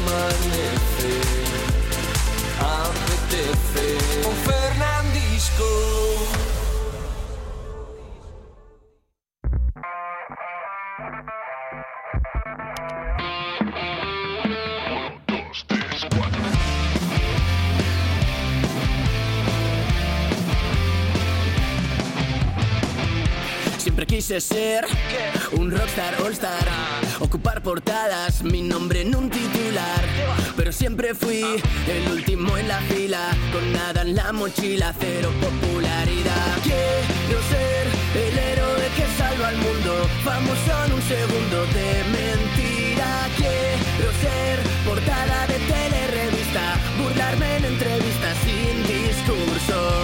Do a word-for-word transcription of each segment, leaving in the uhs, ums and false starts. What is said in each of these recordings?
amanece, apetece con Fernandisco. Siempre quise ser un rockstar all-star, ocupar portadas, mi nombre en un titular. Pero siempre fui el último en la fila, con nada en la mochila, cero popularidad. Quiero ser el héroe que salva al mundo, famoso en un segundo de mentira. Quiero ser portada de telerevista, burlarme en entrevistas sin discurso.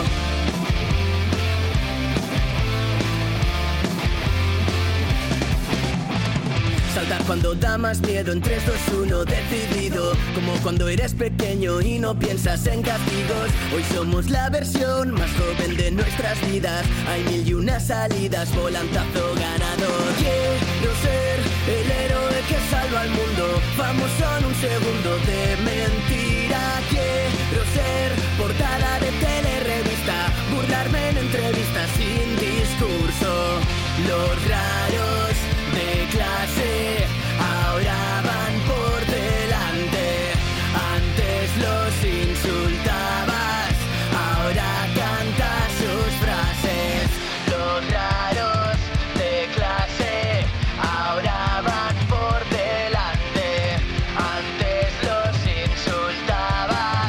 Saltar cuando da más miedo, en tres, dos, uno, decidido. Como cuando eres pequeño y no piensas en castigos. Hoy somos la versión más joven de nuestras vidas. Hay mil y unas salidas, volantazo ganador. Quiero ser el héroe que salva al mundo, famoso en un segundo de mentira. Quiero ser portada de telerevista, burlarme en entrevistas sin discurso. Los raros de clase ahora van por delante. Antes los insultabas, ahora cantas sus frases. Los raros de clase ahora van por delante. Antes los insultabas,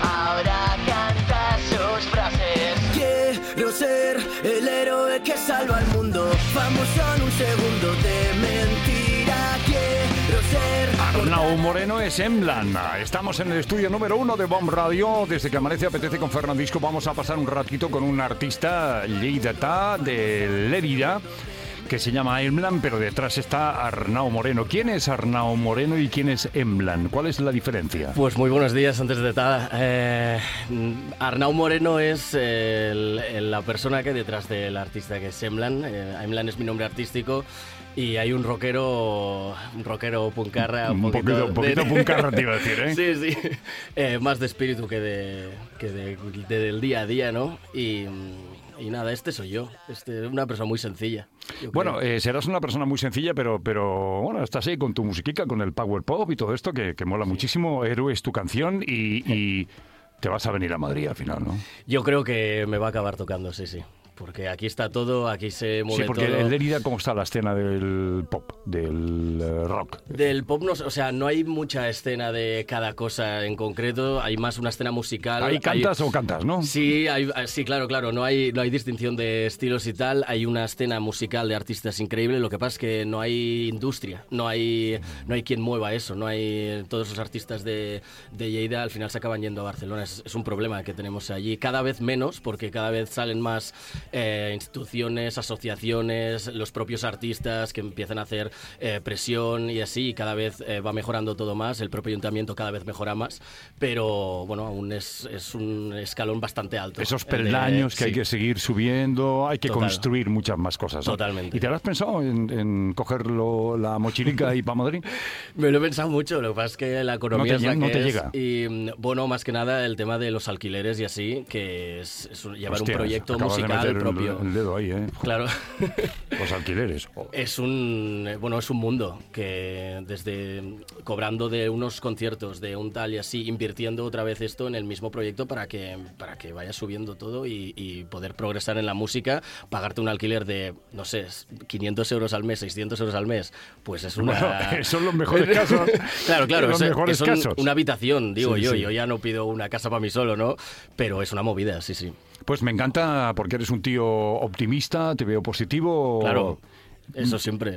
ahora cantas sus frases. Quiero ser el héroe que salva al mundo, famoso en un segundo de mentira. Quiero ser Arnau Moreno es Emblan. Estamos en el estudio número uno de Bomb Radio. Desde que amanece apetece con Fernandisco. Vamos a pasar un ratito con un artista lleidatà de Lérida que se llama Emblan, pero detrás está Arnau Moreno. ¿Quién es Arnau Moreno y quién es Emblan? ¿Cuál es la diferencia? Pues muy buenos días, antes de nada. Eh, Arnau Moreno es el, el, la persona que detrás del artista que es Emblan. Eh, Emblan es mi nombre artístico. Y hay un rockero, un rockero puncarra, un, un poquito, poquito, un poquito de, puncarra te iba a decir, ¿eh? Sí, sí, eh, más de espíritu que, de, que de, de, del día a día, ¿no? Y, y nada, este soy yo, este, una persona muy sencilla. Bueno, eh, serás una persona muy sencilla, pero, pero bueno, estás ahí con tu musiquica, con el power pop y todo esto, que, que mola sí. muchísimo. Héroe es tu canción y, y te vas a venir a Madrid al final, ¿no? Yo creo que me va a acabar tocando, sí, sí. Porque aquí está todo, aquí se mueve todo. Sí, porque todo. en Lérida, ¿cómo está la escena del pop, del uh, rock? Del pop, no, o sea, no hay mucha escena de cada cosa en concreto, hay más una escena musical. ¿Ahí cantas hay... o cantas, no? Sí, hay, sí, claro, claro, no hay, no hay distinción de estilos y tal, hay una escena musical de artistas increíble, lo que pasa es que no hay industria, no hay, no hay quien mueva eso, no hay todos esos artistas de, de Lleida al final se acaban yendo a Barcelona, es, es un problema que tenemos allí, cada vez menos, porque cada vez salen más... Eh, instituciones, asociaciones, los propios artistas que empiezan a hacer eh, presión y así, y cada vez eh, va mejorando todo más, el propio ayuntamiento cada vez mejora más, pero bueno, aún es, es un escalón bastante alto. Esos peldaños de, que sí. hay que seguir subiendo, hay que Total. construir muchas más cosas, ¿no? Totalmente. ¿Y te lo has pensado en, en cogerlo, la mochilica y para Madrid? Me lo he pensado mucho, lo que pasa es que la economía no te, es la no que te es, llega. Y bueno, más que nada el tema de los alquileres y así, que es, es llevar Hostias, un proyecto acabas musical de meter propio. El, el dedo ahí, ¿eh? Claro. Los alquileres. Oh. Es un, bueno, es un mundo que desde cobrando de unos conciertos, de un tal y así, invirtiendo otra vez esto en el mismo proyecto para que, para que vaya subiendo todo y, y poder progresar en la música, pagarte un alquiler de, no sé, quinientos euros al mes, seiscientos euros al mes, pues es una... Bueno, son los mejores casos. Claro, claro, los es, mejores es un, casos. una habitación, digo sí, yo, sí. yo ya no pido una casa para mí solo, ¿no? Pero es una movida, sí, sí. Pues me encanta porque eres un tío optimista, te veo positivo. Claro, eso siempre.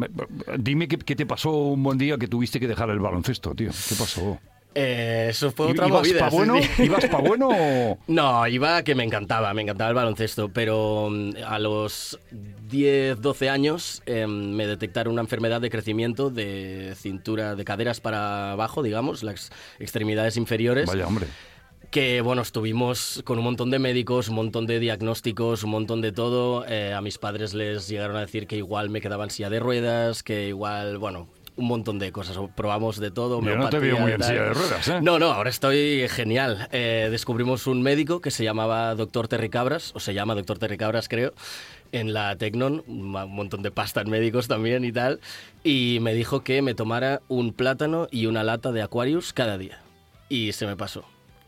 Dime qué, qué te pasó un buen día que tuviste que dejar el baloncesto, tío. ¿Qué pasó? Eh, eso fue otra ¿Ibas movida. Pa bueno? Sí. ¿Ibas para bueno o...? No, iba que me encantaba, me encantaba el baloncesto, pero a los diez, doce años eh, me detectaron una enfermedad de crecimiento de cintura, de caderas para abajo, digamos, las extremidades inferiores. Vaya, hombre. Que, bueno, estuvimos con un montón de médicos, un montón de diagnósticos, un montón de todo. Eh, a mis padres les llegaron a decir que igual me quedaba en silla de ruedas, que igual, bueno... un montón de cosas. Probamos de todo. Yo no te veo muy en silla de ruedas, ¿eh? No, no, ahora estoy genial. Eh, descubrimos un médico que se llamaba doctor Terry Cabras, o se llama doctor Terry Cabras, creo, en la Tecnon, un montón de pasta en médicos también y tal, y me dijo que me tomara un plátano y una lata de Aquarius cada día. Y se me pasó.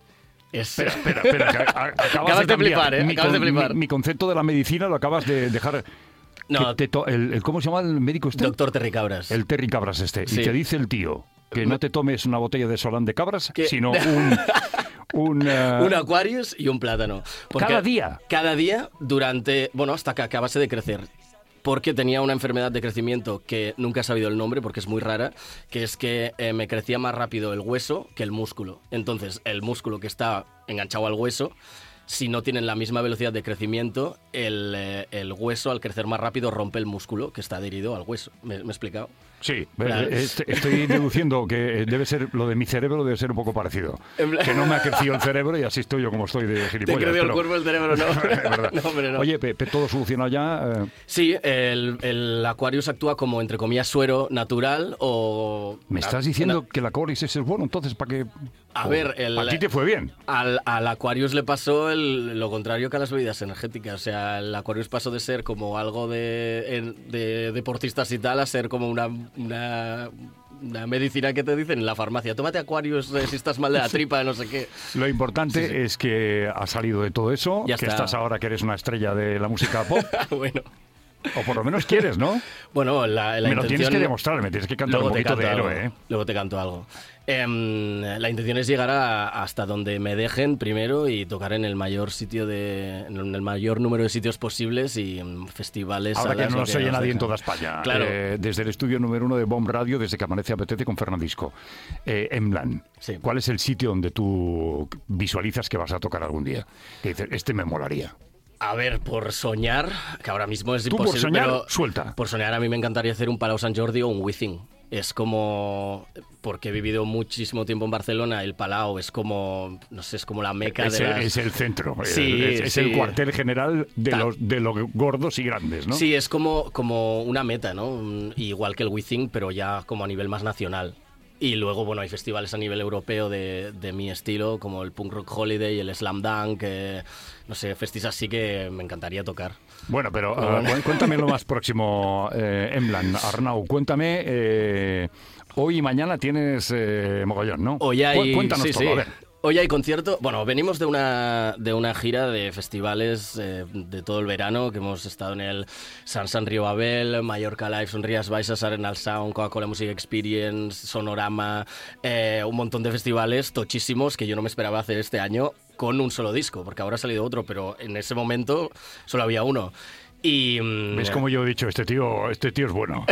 Es... Espera, espera, espera. Que acabas, acabas de, de flipar, ¿eh? Mi, Acabas con, de flipar. Mi, mi concepto de la medicina lo acabas de dejar... No, te to, el, el, ¿Cómo se llama el médico este? Doctor Terry Cabras. El Terry Cabras este. Sí. Y te dice el tío que no te tomes una botella de Solán de cabras, ¿Qué? sino un... Un, uh... un Aquarius y un plátano. Porque ¿Cada día? Cada día durante... Bueno, hasta que acabase de crecer. Porque tenía una enfermedad de crecimiento que nunca he sabido el nombre porque es muy rara, que es que eh, me crecía más rápido el hueso que el músculo. Entonces, el músculo que está enganchado al hueso, si no tienen la misma velocidad de crecimiento, el, eh, el hueso al crecer más rápido rompe el músculo que está adherido al hueso. ¿Me, me he explicado? Sí, Claro. estoy deduciendo que debe ser lo de mi cerebro debe ser un poco parecido. Que no me ha crecido el cerebro y así estoy yo como estoy de gilipollas. Te crecido el pero... cuerpo, el cerebro no. Es verdad. No, hombre, no. Oye, Pepe, ¿todo solucionado ya? Eh... Sí, el, el Aquarius actúa como, entre comillas, suero natural o... ¿Me estás diciendo una... que el Aquarius es bueno? Entonces, ¿para qué...? A oh, ver, el, a ti te fue bien. Al, al Aquarius le pasó el, lo contrario que a las bebidas energéticas. O sea, el Aquarius pasó de ser como algo de, de deportistas y tal a ser como una, una, una medicina que te dicen en la farmacia. Tómate Aquarius eh, si estás mal de la tripa, no sé qué. Lo importante sí, sí. es que has salido de todo eso, ya que está. Estás ahora que eres una estrella de la música pop. Bueno. O por lo menos quieres, ¿no? Bueno, la, la me intención... lo tienes que demostrar, me tienes que cantar un poquito de héroe, algo, ¿eh? Luego te canto algo. Eh, la intención es llegar a, hasta donde me dejen primero y tocar en el mayor sitio de, en el mayor número de sitios posibles y en festivales. Ahora salas, que no lo se oye nos nadie en dejan. toda España. Claro. Eh, desde el estudio número uno de Bomb Radio, desde que amanece apetece con Fernandisco. Eh, Emlan, Sí. ¿cuál es el sitio donde tú visualizas que vas a tocar algún día? Que dices, este me molaría. A ver, por soñar, que ahora mismo es Tú imposible, por soñar, pero suelta. Por soñar a mí me encantaría hacer un Palau Sant Jordi o un Within. Es como, porque he vivido muchísimo tiempo en Barcelona, el Palau es como, no sé, es como la meca es, de el, las... es el centro, Sí, es, es sí. el cuartel general de Ta- los, de los gordos y grandes, ¿no? Sí, es como, como una meta, ¿no? Un- Igual que el Within, pero ya como a nivel más nacional. Y luego, bueno, hay festivales a nivel europeo de, de mi estilo, como el Punk Rock Holiday, el Slam Dunk, eh, no sé, festis así que me encantaría tocar. Bueno, pero Pero uh, bueno. cuéntame lo más próximo, eh, Emlan, Arnau, cuéntame, eh, hoy y mañana tienes eh, mogollón, ¿no? Hoy hay... Cu- Cuéntanos sí, todo, sí. a ver. Hoy hay concierto. Bueno, venimos de una, de una gira de festivales eh, de todo el verano, que hemos estado en el San San Río Babel, Mallorca Live, Sonrías Baixas, Arenal Sound, Coca-Cola Music Experience, Sonorama, eh, un montón de festivales tochísimos que yo no me esperaba hacer este año con un solo disco, porque ahora ha salido otro, pero en ese momento solo había uno. Y, mm, ¿Ves como yo he dicho? Este tío, este tío es bueno.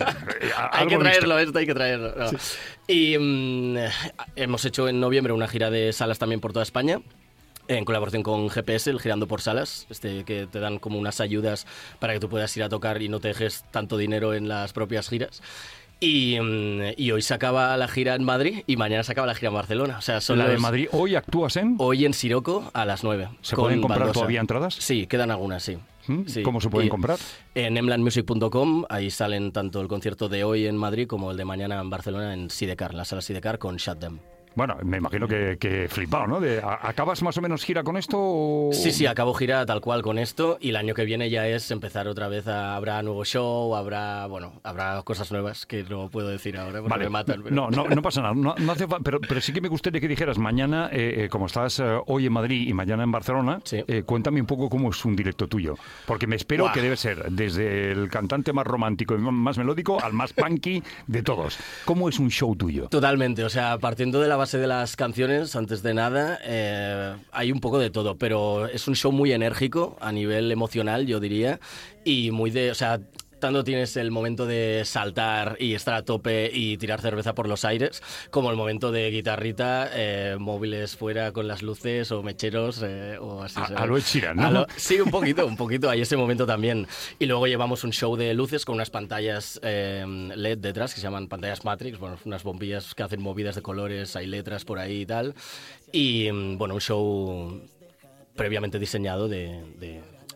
hay que traerlo, esto hay que traerlo. No. Sí. Y mm, hemos hecho en noviembre una gira de salas también por toda España, en colaboración con G P S, el Girando por Salas, este, que te dan como unas ayudas para que tú puedas ir a tocar y no te dejes tanto dinero en las propias giras. Y, mm, y hoy se acaba la gira en Madrid y mañana se acaba la gira en Barcelona. O sea, son La de los- Madrid, ¿hoy actúas en? Hoy en Siroco a las nueve. ¿Se con pueden comprar Baldosa. todavía entradas? Sí, quedan algunas, sí. ¿Mm? Sí. ¿Cómo se pueden Y comprar? En emlan music punto com, ahí salen tanto el concierto de hoy en Madrid como el de mañana en Barcelona en Sidecar, la sala Sidecar con Shut Them. Bueno, me imagino que, que flipado, ¿no? De, ¿a- ¿Acabas más o menos gira con esto? O... Sí, sí, acabo gira tal cual con esto y el año que viene ya es empezar otra vez, a, habrá nuevo show, habrá, bueno, habrá cosas nuevas que no puedo decir ahora porque Vale. me matan. Pero... No, no, no pasa nada. No, no hace fa- pero, pero sí que me gustaría que dijeras mañana, eh, eh, como estás eh, hoy en Madrid y mañana en Barcelona, Sí. eh, cuéntame un poco cómo es un directo tuyo. Porque me espero Buah. que debe ser desde el cantante más romántico y más melódico al más punky de todos. ¿Cómo es un show tuyo? Totalmente, o sea, partiendo de la base de las canciones, antes de nada, eh, hay un poco de todo, pero es un show muy enérgico a nivel emocional, yo diría, y muy de, o sea, tanto tienes el momento de saltar y estar a tope y tirar cerveza por los aires, como el momento de guitarrita, eh, móviles fuera con las luces o mecheros eh, o así. A, ¿sabes? a lo Ed Sheeran, ¿no? A lo- sí, un poquito, un poquito, hay ese momento también. Y luego llevamos un show de luces con unas pantallas eh, L E D detrás, que se llaman pantallas Matrix, bueno, unas bombillas que hacen movidas de colores, hay letras por ahí y tal. Y mm, bueno, un show previamente diseñado de, de-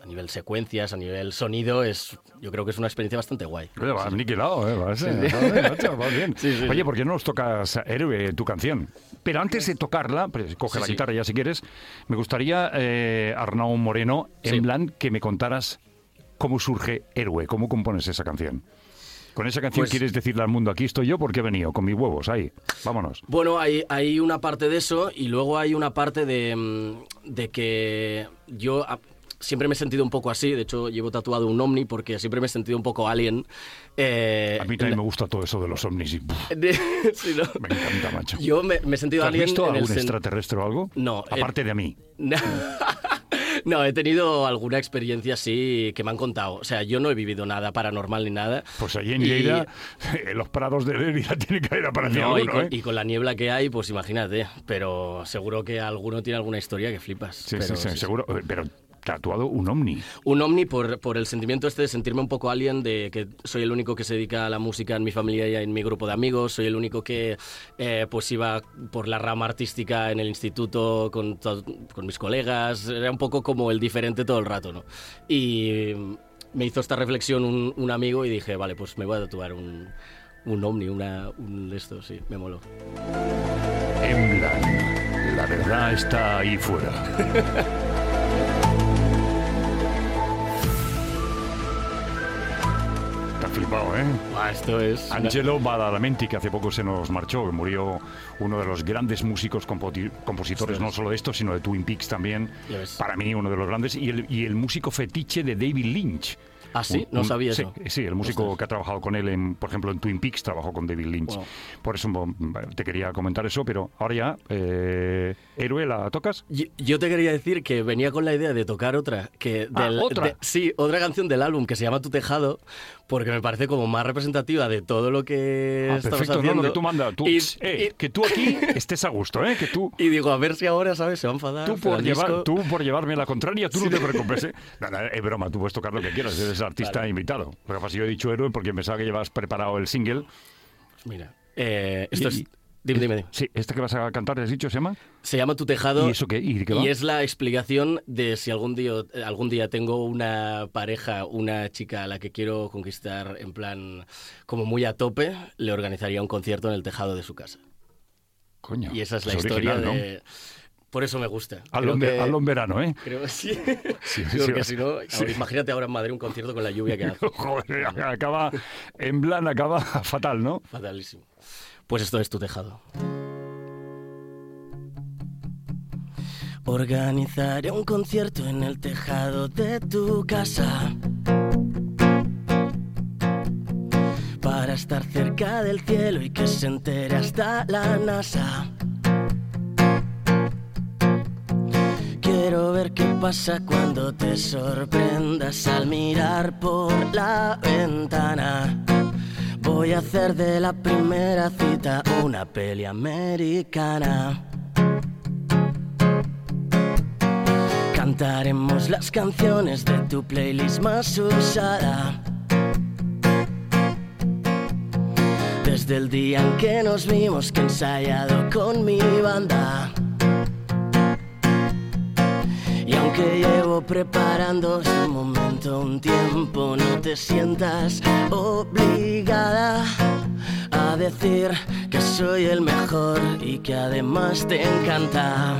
a nivel secuencias, a nivel sonido, es, yo creo que es una experiencia bastante guay. Oye, vas sí. aniquilado, ¿eh? Vas, sí. vale, macho, vas bien. Sí, sí, Oye, sí. ¿por qué no nos tocas Héroe, tu canción? Pero antes de tocarla, pues, coge sí, la sí. guitarra ya si quieres, me gustaría, eh, Arnau Moreno, en sí. plan, que me contaras cómo surge Héroe, cómo compones esa canción. Con esa canción pues, quieres decirle al mundo, aquí estoy yo porque he venido, con mis huevos, ahí, vámonos. Bueno, hay, hay una parte de eso y luego hay una parte de, de que yo siempre me he sentido un poco así, de hecho llevo tatuado un ovni porque siempre me he sentido un poco alien. Eh, a mí también la... me gusta todo eso de los ovnis. Y, sí, ¿no? Me encanta, macho. Yo me, me he sentido ¿Has alien. ¿Has visto en algún el extraterrestre o algo? No. Aparte eh... de a mí. No, he tenido alguna experiencia así que me han contado. O sea, yo no he vivido nada paranormal ni nada. Pues allí en Lleida, y... en los prados de Lleida tiene que haber aparecido no, alguno, y, con, ¿eh? y con la niebla que hay, pues imagínate. Pero seguro que alguno tiene alguna historia que flipas. Sí, pero, sí, sí, sí, seguro. Sí. Pero tatuado un ovni. Un ovni por, por el sentimiento este de sentirme un poco alien, de que soy el único que se dedica a la música en mi familia y en mi grupo de amigos, soy el único que eh, pues iba por la rama artística en el instituto con, con mis colegas, era un poco como el diferente todo el rato, ¿no? Y me hizo esta reflexión un, un amigo y dije, vale, pues me voy a tatuar un, un ovni, una, un esto, sí, me moló. Emblan, la verdad está ahí fuera. Flipado, ¿eh? Ah, esto es... Angelo Badalamenti, que hace poco se nos marchó, que murió uno de los grandes músicos compo- compositores, no solo de esto, sino de Twin Peaks también. Para mí, uno de los grandes. Y el, y el músico fetiche de David Lynch. ¿Ah, sí? Un, no sabía un, eso. Sí, sí, el músico Ostras. que ha trabajado con él, en, por ejemplo, en Twin Peaks, trabajó con David Lynch. Wow. Por eso te quería comentar eso, pero ahora ya, eh, Héroe, ¿la tocas? Yo, yo te quería decir que venía con la idea de tocar otra. Que del, ah, ¿otra? De, sí, otra canción del álbum que se llama Tu Tejado, porque me parece como más representativa de todo lo que ah, estamos perfecto, haciendo. No, lo que tú mandas. Tú, y, eh, y... Que tú aquí estés a gusto, ¿eh? Que tú... Y digo, a ver si ahora, ¿sabes? Se va a enfadar. Tú por, llevar, tú por llevarme la contraria, tú sí. no te preocupes, ¿eh? No, no, es broma, tú puedes tocar lo que quieras, eres artista vale. invitado. Lo que pasa es que yo he dicho Héroe porque pensaba que llevas preparado el single. Mira, eh, esto y, es... Dime, dime, dime. Sí, ¿esta que vas a cantar, has dicho, se llama? Se llama Tu Tejado. ¿Y eso qué? ¿Y, qué va? Y es la explicación de si algún día, algún día tengo una pareja, una chica a la que quiero conquistar en plan como muy a tope, le organizaría un concierto en el tejado de su casa. Coño. Y esa es la es historia original, de... ¿no? Por eso me gusta. Hazlo en verano, ¿eh? Creo que sí. sí, Creo sí, que sí. si no... Sí. Imagínate ahora en Madrid un concierto con la lluvia que hace. Joder, acaba... En plan, acaba fatal, ¿no? Fatalísimo. Pues esto es Tu Tejado. Organizaré un concierto en el tejado de tu casa para estar cerca del cielo y que se entere hasta la NASA. Quiero ver qué pasa cuando te sorprendas al mirar por la ventana. Voy a hacer de la primera cita una peli americana. Cantaremos las canciones de tu playlist más usada. Desde el día en que nos vimos, que he ensayado con mi banda. Y aunque llevo preparando este momento un tiempo, no te sientas obligada a decir que soy el mejor y que además te encanta.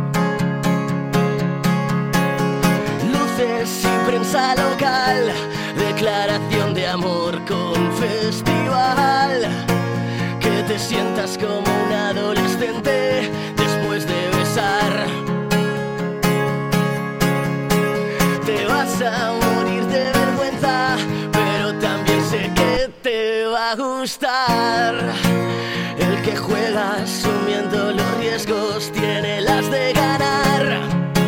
Luces y prensa local, declaración de amor con festival. Que te sientas como un adolescente después de besar. Te vas a morir de vergüenza, pero también sé que te va a gustar. El que juega asumiendo los riesgos tiene las de ganar.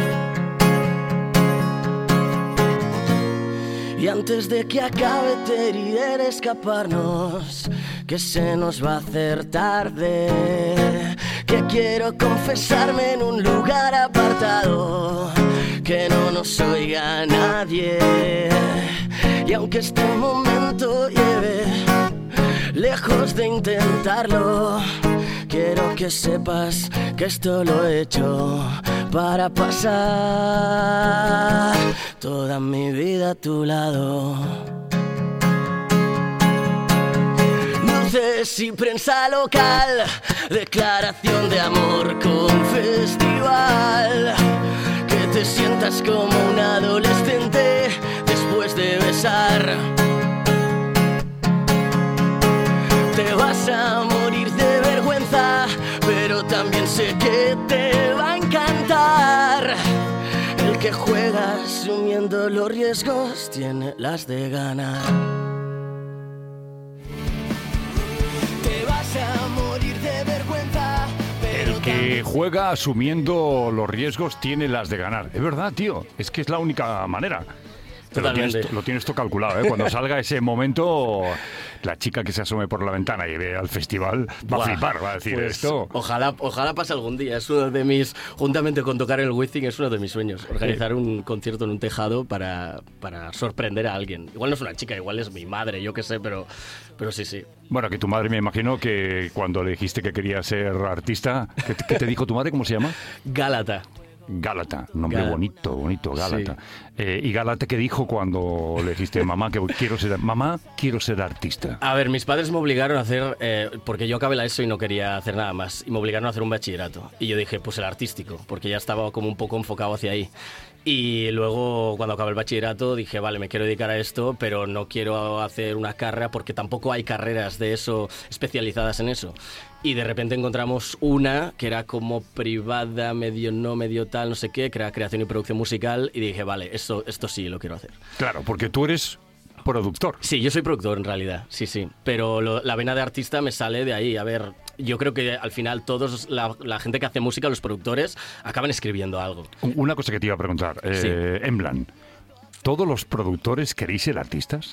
Y antes de que acabe te iré de escaparnos, que se nos va a hacer tarde, que quiero confesarme en un lugar apartado, que no nos oiga nadie. Y aunque este momento lleve lejos de intentarlo, quiero que sepas que esto lo he hecho para pasar toda mi vida a tu lado. Luces y prensa local, declaración de amor con festival. Que te sientas como un adolescente después de besar. Te vas a morir de vergüenza, pero también sé que te va a encantar. El que juega asumiendo los riesgos tiene las de ganar. Te vas a morir de vergüenza, pero El que juega asumiendo los riesgos tiene las de ganar. Es verdad, tío. Es que es la única manera. Pero lo tienes, lo tienes todo calculado, ¿eh? Cuando salga ese momento, la chica que se asome por la ventana y ve al festival va Buah, a flipar, va a decir pues, esto. Ojalá, ojalá pase algún día. Es uno de mis, juntamente con tocar en el Wizzing, es uno de mis sueños. Organizar sí. un concierto en un tejado para, para sorprender a alguien. Igual no es una chica, igual es mi madre, yo qué sé, pero, pero sí, sí. Bueno, que tu madre, me imagino que cuando le dijiste que quería ser artista, ¿qué, qué te dijo tu madre? ¿Cómo se llama? Gálata. Gálata, un nombre Gálata. bonito, bonito, Gálata. Sí. Eh, ¿Y Gálata qué dijo cuando le dijiste, mamá, que quiero ser, mamá, quiero ser artista? A ver, mis padres me obligaron a hacer, eh, porque yo acabé la ESO y no quería hacer nada más, y me obligaron a hacer un bachillerato. Y yo dije, pues el artístico, porque ya estaba como un poco enfocado hacia ahí. Y luego, cuando acabé el bachillerato, dije, vale, me quiero dedicar a esto, pero no quiero hacer una carrera, porque tampoco hay carreras de eso especializadas en eso. Y de repente encontramos una que era como privada, medio no, medio tal, no sé qué, que era creación y producción musical, y dije, vale, esto, esto sí lo quiero hacer. Claro, porque tú eres productor. Sí, yo soy productor en realidad, sí, sí. Pero lo, la vena de artista me sale de ahí. A ver, yo creo que al final todos, la, la gente que hace música, los productores, acaban escribiendo algo. Una cosa que te iba a preguntar, eh, sí. Emblan, ¿todos los productores queréis ser artistas?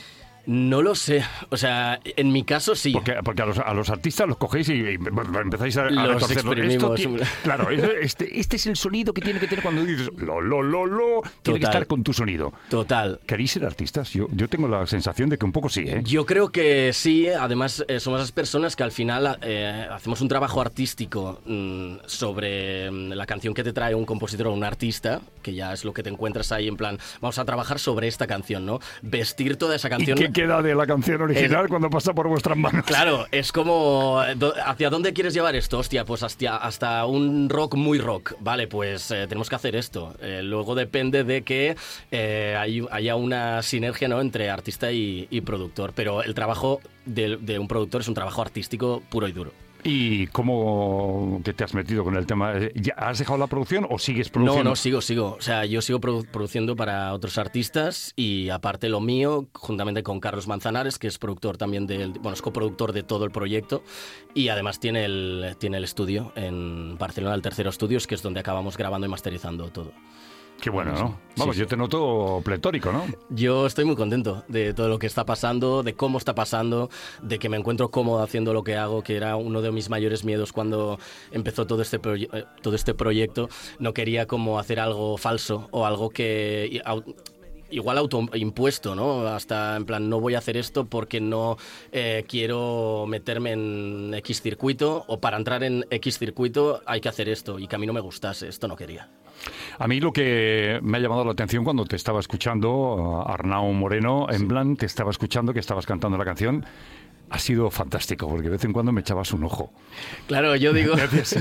No lo sé, o sea, en mi caso sí. Porque, porque a, los, a los artistas los cogéis y, y empezáis a, a los retorcerlo. Esto, claro, este, este es el sonido que tiene que tener cuando dices lo, lo, lo, lo. Tiene Total. que estar con tu sonido. Total. ¿Queréis ser artistas? Yo, yo tengo la sensación de que un poco sí, ¿eh? Yo creo que sí, además eh, somos esas personas que al final eh, hacemos un trabajo artístico mmm, sobre mmm, la canción que te trae un compositor o un artista, que ya es lo que te encuentras ahí en plan, vamos a trabajar sobre esta canción, ¿no? Vestir toda esa canción. ¿Y qué queda de la canción original es, cuando pasa por vuestras manos? Claro, es como, ¿hacia dónde quieres llevar esto? Hostia, pues hasta, hasta un rock muy rock. Vale, pues eh, tenemos que hacer esto. Eh, luego depende de que eh, hay, haya una sinergia, ¿no?, entre artista y, y productor. Pero el trabajo de, de un productor es un trabajo artístico puro y duro. ¿Y cómo que te has metido con el tema? ¿Ya has dejado la producción o sigues produciendo? No, no, sigo, sigo. O sea, yo sigo produ- produciendo para otros artistas y aparte lo mío, juntamente con Carlos Manzanares, que es productor también del, bueno, es coproductor de todo el proyecto y además tiene el, tiene el estudio en Barcelona, el Tercero Estudios, que es donde acabamos grabando y masterizando todo. Qué bueno, ¿no? Vamos, sí, sí. Yo te noto pletórico, ¿no? Yo estoy muy contento de todo lo que está pasando, de cómo está pasando, de que me encuentro cómodo haciendo lo que hago, que era uno de mis mayores miedos cuando empezó todo este, proye- todo este proyecto. No quería como hacer algo falso o algo que... igual autoimpuesto, ¿no? Hasta en plan, no voy a hacer esto porque no eh, quiero meterme en X circuito o para entrar en X circuito hay que hacer esto y que a mí no me gustase, esto no quería. A mí lo que me ha llamado la atención cuando te estaba escuchando, Arnau Moreno, en sí. plan, te estaba escuchando que estabas cantando la canción, ha sido fantástico, porque de vez en cuando me echabas un ojo. Claro, yo digo... Decía,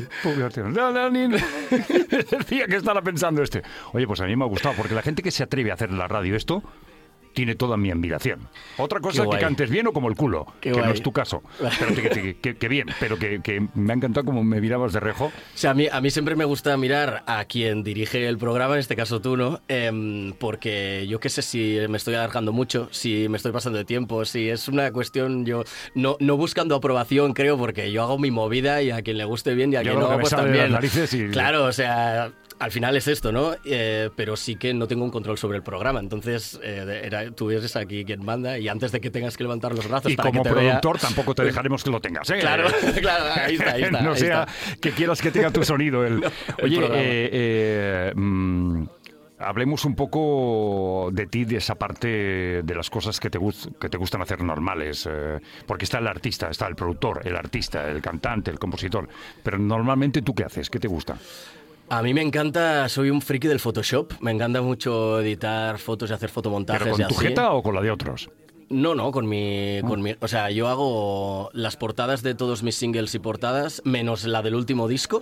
que estaba pensando este. Oye, pues a mí me ha gustado, porque la gente que se atreve a hacer en la radio esto, tiene toda mi admiración. Otra cosa es que cantes bien o como el culo, Qué que guay. No es tu caso. Pero que, que, que, que bien, pero que, que me ha encantado como me mirabas de rejo. O sea, a mí, a mí siempre me gusta mirar a quien dirige el programa, en este caso tú, ¿no? Eh, porque yo qué sé si me estoy alargando mucho, si me estoy pasando de tiempo, si es una cuestión, yo no, no buscando aprobación, creo, porque yo hago mi movida y a quien le guste bien y a yo quien no, pues también. Y... Claro, o sea... Al final es esto, ¿no? Eh, pero sí que no tengo un control sobre el programa. Entonces, eh, era, tú eres aquí quien manda y antes de que tengas que levantar los brazos y para como que te productor vea, tampoco te dejaremos que lo tengas, ¿eh? Claro, claro, ahí está, ahí está. No ahí sea está. que quieras que tenga tu sonido. El... No, Oye, el eh, eh, mmm, hablemos un poco de ti, de esa parte de las cosas que te, gust- que te gustan hacer normales. Eh, porque está el artista, está el productor, el artista, el cantante, el compositor. Pero normalmente, ¿tú qué haces? ¿Qué te gusta? A mí me encanta, soy un friki del Photoshop, me encanta mucho editar fotos y hacer fotomontajes. ¿Pero con y tu así. jeta o con la de otros? No, no, con mi, con mi... O sea, yo hago las portadas de todos mis singles y portadas, menos la del último disco.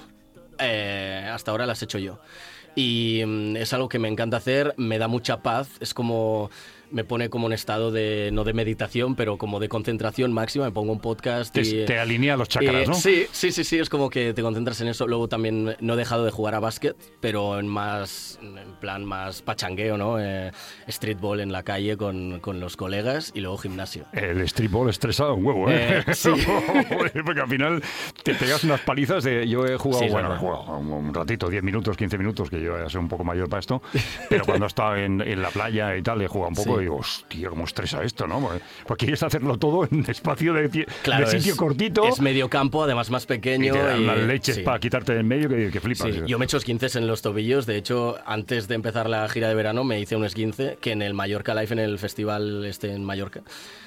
Eh, hasta ahora las he hecho yo. Y mm, es algo que me encanta hacer, me da mucha paz, es como... Me pone como en estado de, no de meditación, pero como de concentración máxima. Me pongo un podcast y... Te, te alinea los chakras, y, ¿no? Sí, sí, sí, sí, es como que te concentras en eso. Luego también no he dejado de jugar a básquet, pero en más, en plan más pachangueo, ¿no? Eh, streetball en la calle con, con los colegas y luego gimnasio. El streetball estresa un huevo, ¿eh? Eh, sí. Porque al final te pegas unas palizas de... Yo he jugado, Sí, bueno, he verdad. jugado un ratito, diez minutos, quince minutos, que yo ya soy un poco mayor para esto, pero cuando he estado en, en la playa y tal, he jugado un poco Sí. y digo, hostia, cómo estresa esto, ¿no? Pues quieres hacerlo todo en espacio de, tie- Claro, de sitio es, cortito. Es medio campo, además más Y pequeño. te dan y- las leches sí. para quitarte del medio que, que flipas. Sí, yo me he hecho esguinces en los tobillos. De hecho, antes de empezar la gira de verano me hice un esguince que en el Mallorca Live, en el festival este en Mallorca,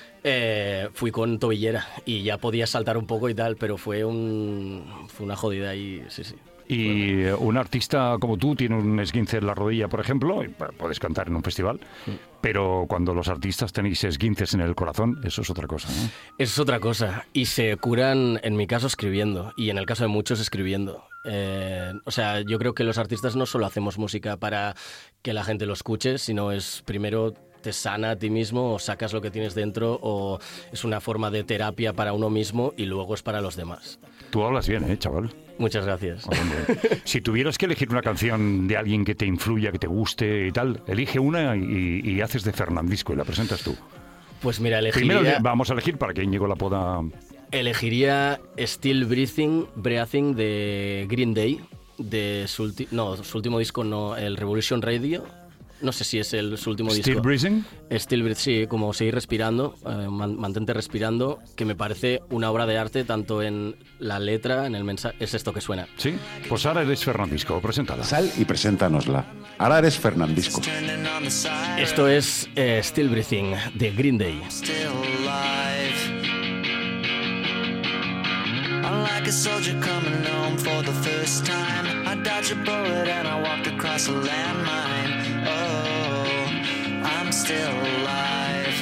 eh, fui con tobillera y ya podía saltar un poco y tal, pero fue, un, fue una jodida y sí, sí. Y un artista como tú tiene un esguince en la rodilla, por ejemplo, y puedes cantar en un festival, pero cuando los artistas tenéis esguinces en el corazón, eso es otra cosa, ¿no? Eso es otra cosa. Y se curan, en mi caso, escribiendo. Y en el caso de muchos, escribiendo. Eh, o sea, yo creo que los artistas no solo hacemos música para que la gente lo escuche, sino es primero te sana a ti mismo, o sacas lo que tienes dentro, o es una forma de terapia para uno mismo y luego es para los demás. Tú hablas bien, ¿eh, chaval? Muchas gracias. Hombre, si tuvieras que elegir una canción de alguien que te influya, que te guste y tal, elige una y, y haces de Fernandisco y la presentas tú. Pues mira, Primero elegiría, vamos a elegir para que Íñigo la pueda... elegiría Still Breathing, Breathing de Green Day, de su, ulti- no, su último disco, no, el Revolution Radio. No sé si es el, su último Still disco. Breathing. Still Breathing, sí, como seguir respirando, eh, man- mantente respirando, que me parece una obra de arte tanto en la letra, en el mensaje. Es esto que suena. Sí, pues ahora eres Fernandisco, preséntala. Sal y preséntanosla. Ahora eres Fernandisco. Esto es eh, Still Breathing de Green Day. Still alive. I'm like a soldier coming home for the first time. I dodged a bullet and I walked across a landmine. Oh, I'm still alive.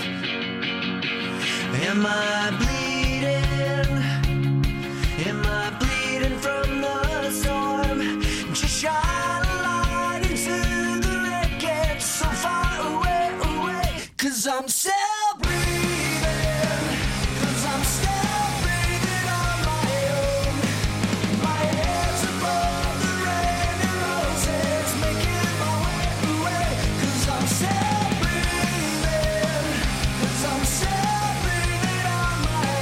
Am I bleeding? Am I bleeding from the storm? Just shine a light into the wreckage so far away, away. Cause I'm still breathing. Cause I'm still breathing on my own. My head's above the rain and roses, making my way away. Cause I'm still breathing. Cause I'm still breathing on my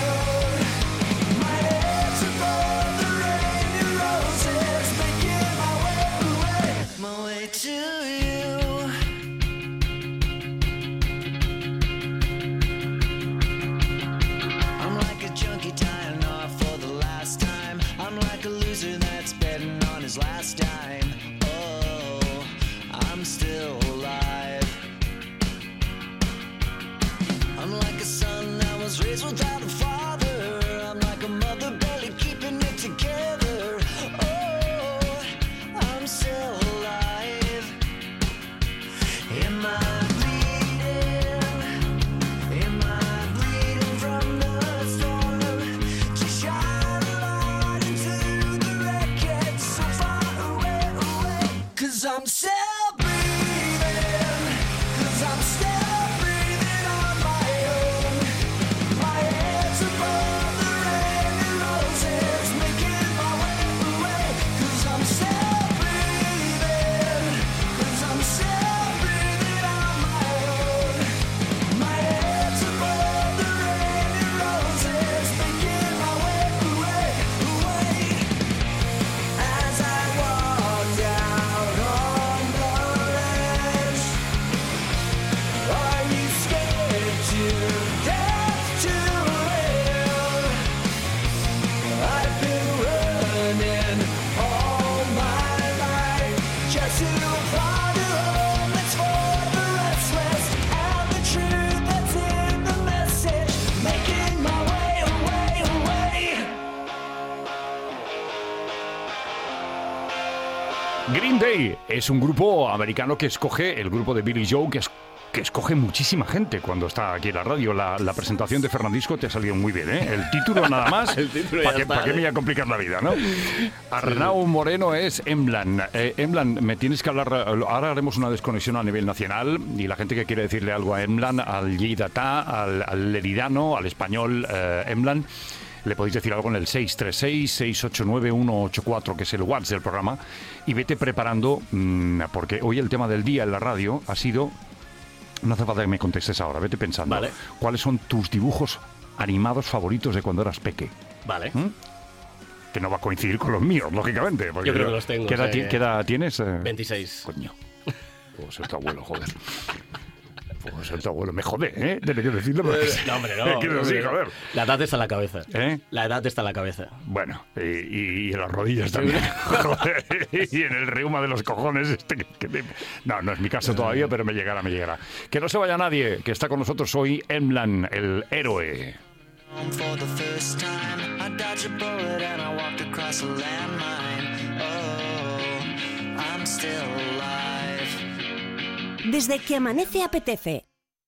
Green Day es un grupo americano que escoge, el grupo de Billy Joe, que, es, que escoge muchísima gente cuando está aquí en la radio. La, la presentación de Fernandisco te ha salido muy bien, ¿eh? El título nada más, El título ya ¿para qué, está, pa' qué ¿eh? me voy a complicar la vida, no? Arnau Moreno es Emblan. Eh, Emblan, me tienes que hablar, ahora haremos una desconexión a nivel nacional y la gente que quiere decirle algo a Emblan, al lleidatà, al, al leridano, al español eh, Emblan, le podéis decir algo en el seis tres seis, seis ocho nueve, uno ocho cuatro, que es el WhatsApp del programa, y vete preparando, mmm, porque hoy el tema del día en la radio ha sido, no hace falta que me contestes ahora, vete pensando, Vale. ¿cuáles son tus dibujos animados favoritos de cuando eras peque? Vale. ¿Mm? Que no va a coincidir con los míos, lógicamente. Porque Yo creo que los tengo, ¿Qué edad, o sea ti- que- qué edad tienes? eh? veintiséis. Coño. Puedo ser tu abuelo, joder. Puedo ser tu abuelo. Me jode, ¿eh? Tengo que decirlo. Porque... No, hombre, no. Quiero decir, joder. La edad está en la cabeza. ¿Eh? La edad está en la cabeza. Bueno, y, y- y en las rodillas también. Joder, y en el reuma de los cojones. Este que- que te- No, no es mi caso todavía, pero me llegará, me llegará. Que no se vaya nadie, que está con nosotros hoy Emblan, el héroe. For the first time, I dodged a bullet and I walked across a landmine. Oh, I'm still alive. Desde que amanece apetece.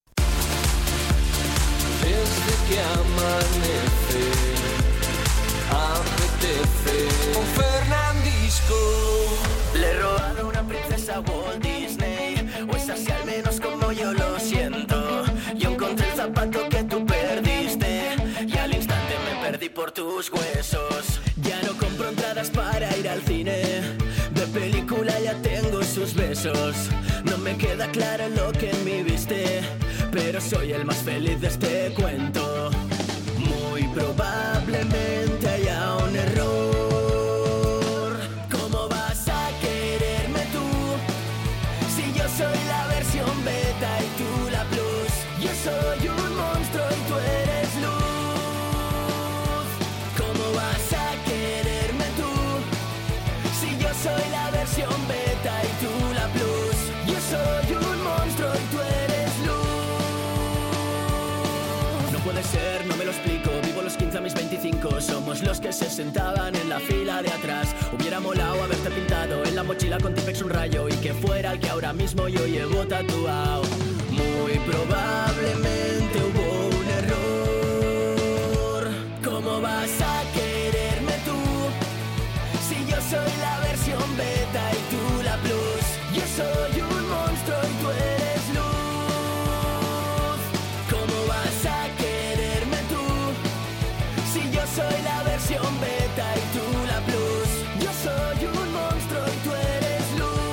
Desde que amanece, apetece. Con Fernandisco. Le he robado una princesa a Walt Disney, o es así al menos como yo lo siento. Yo encontré el zapato que tú perdiste y al instante me perdí por tus huesos. Ya no compro entradas para ir al cine, de película ya tengo sus besos. No me queda claro lo que en mí viste, pero soy el más feliz de este cuento. Muy probablemente haya un error. ¿Cómo vas a quererme tú si yo soy la versión beta y tú la plus? Yo soy un monstruo y tú eres luz. ¿Cómo vas a quererme tú si yo soy la versión beta y tú la plus? Yo soy un monstruo y tú eres luz. No puede ser, no me lo explico. Vivo los quince a mis veinticinco. Somos los que se sentaban en la fila de atrás. Hubiera molado haberte pintado en la mochila con Tipex un rayo y que fuera el que ahora mismo yo llevo tatuado. Muy probablemente hubo un error. ¿Cómo vas a quererme tú si yo soy la versión beta y tú la plus? Yo soy un monstruo y tú eres luz. ¿Cómo vas a quererme tú si yo soy la versión beta y tú la plus? Yo soy un monstruo y tú eres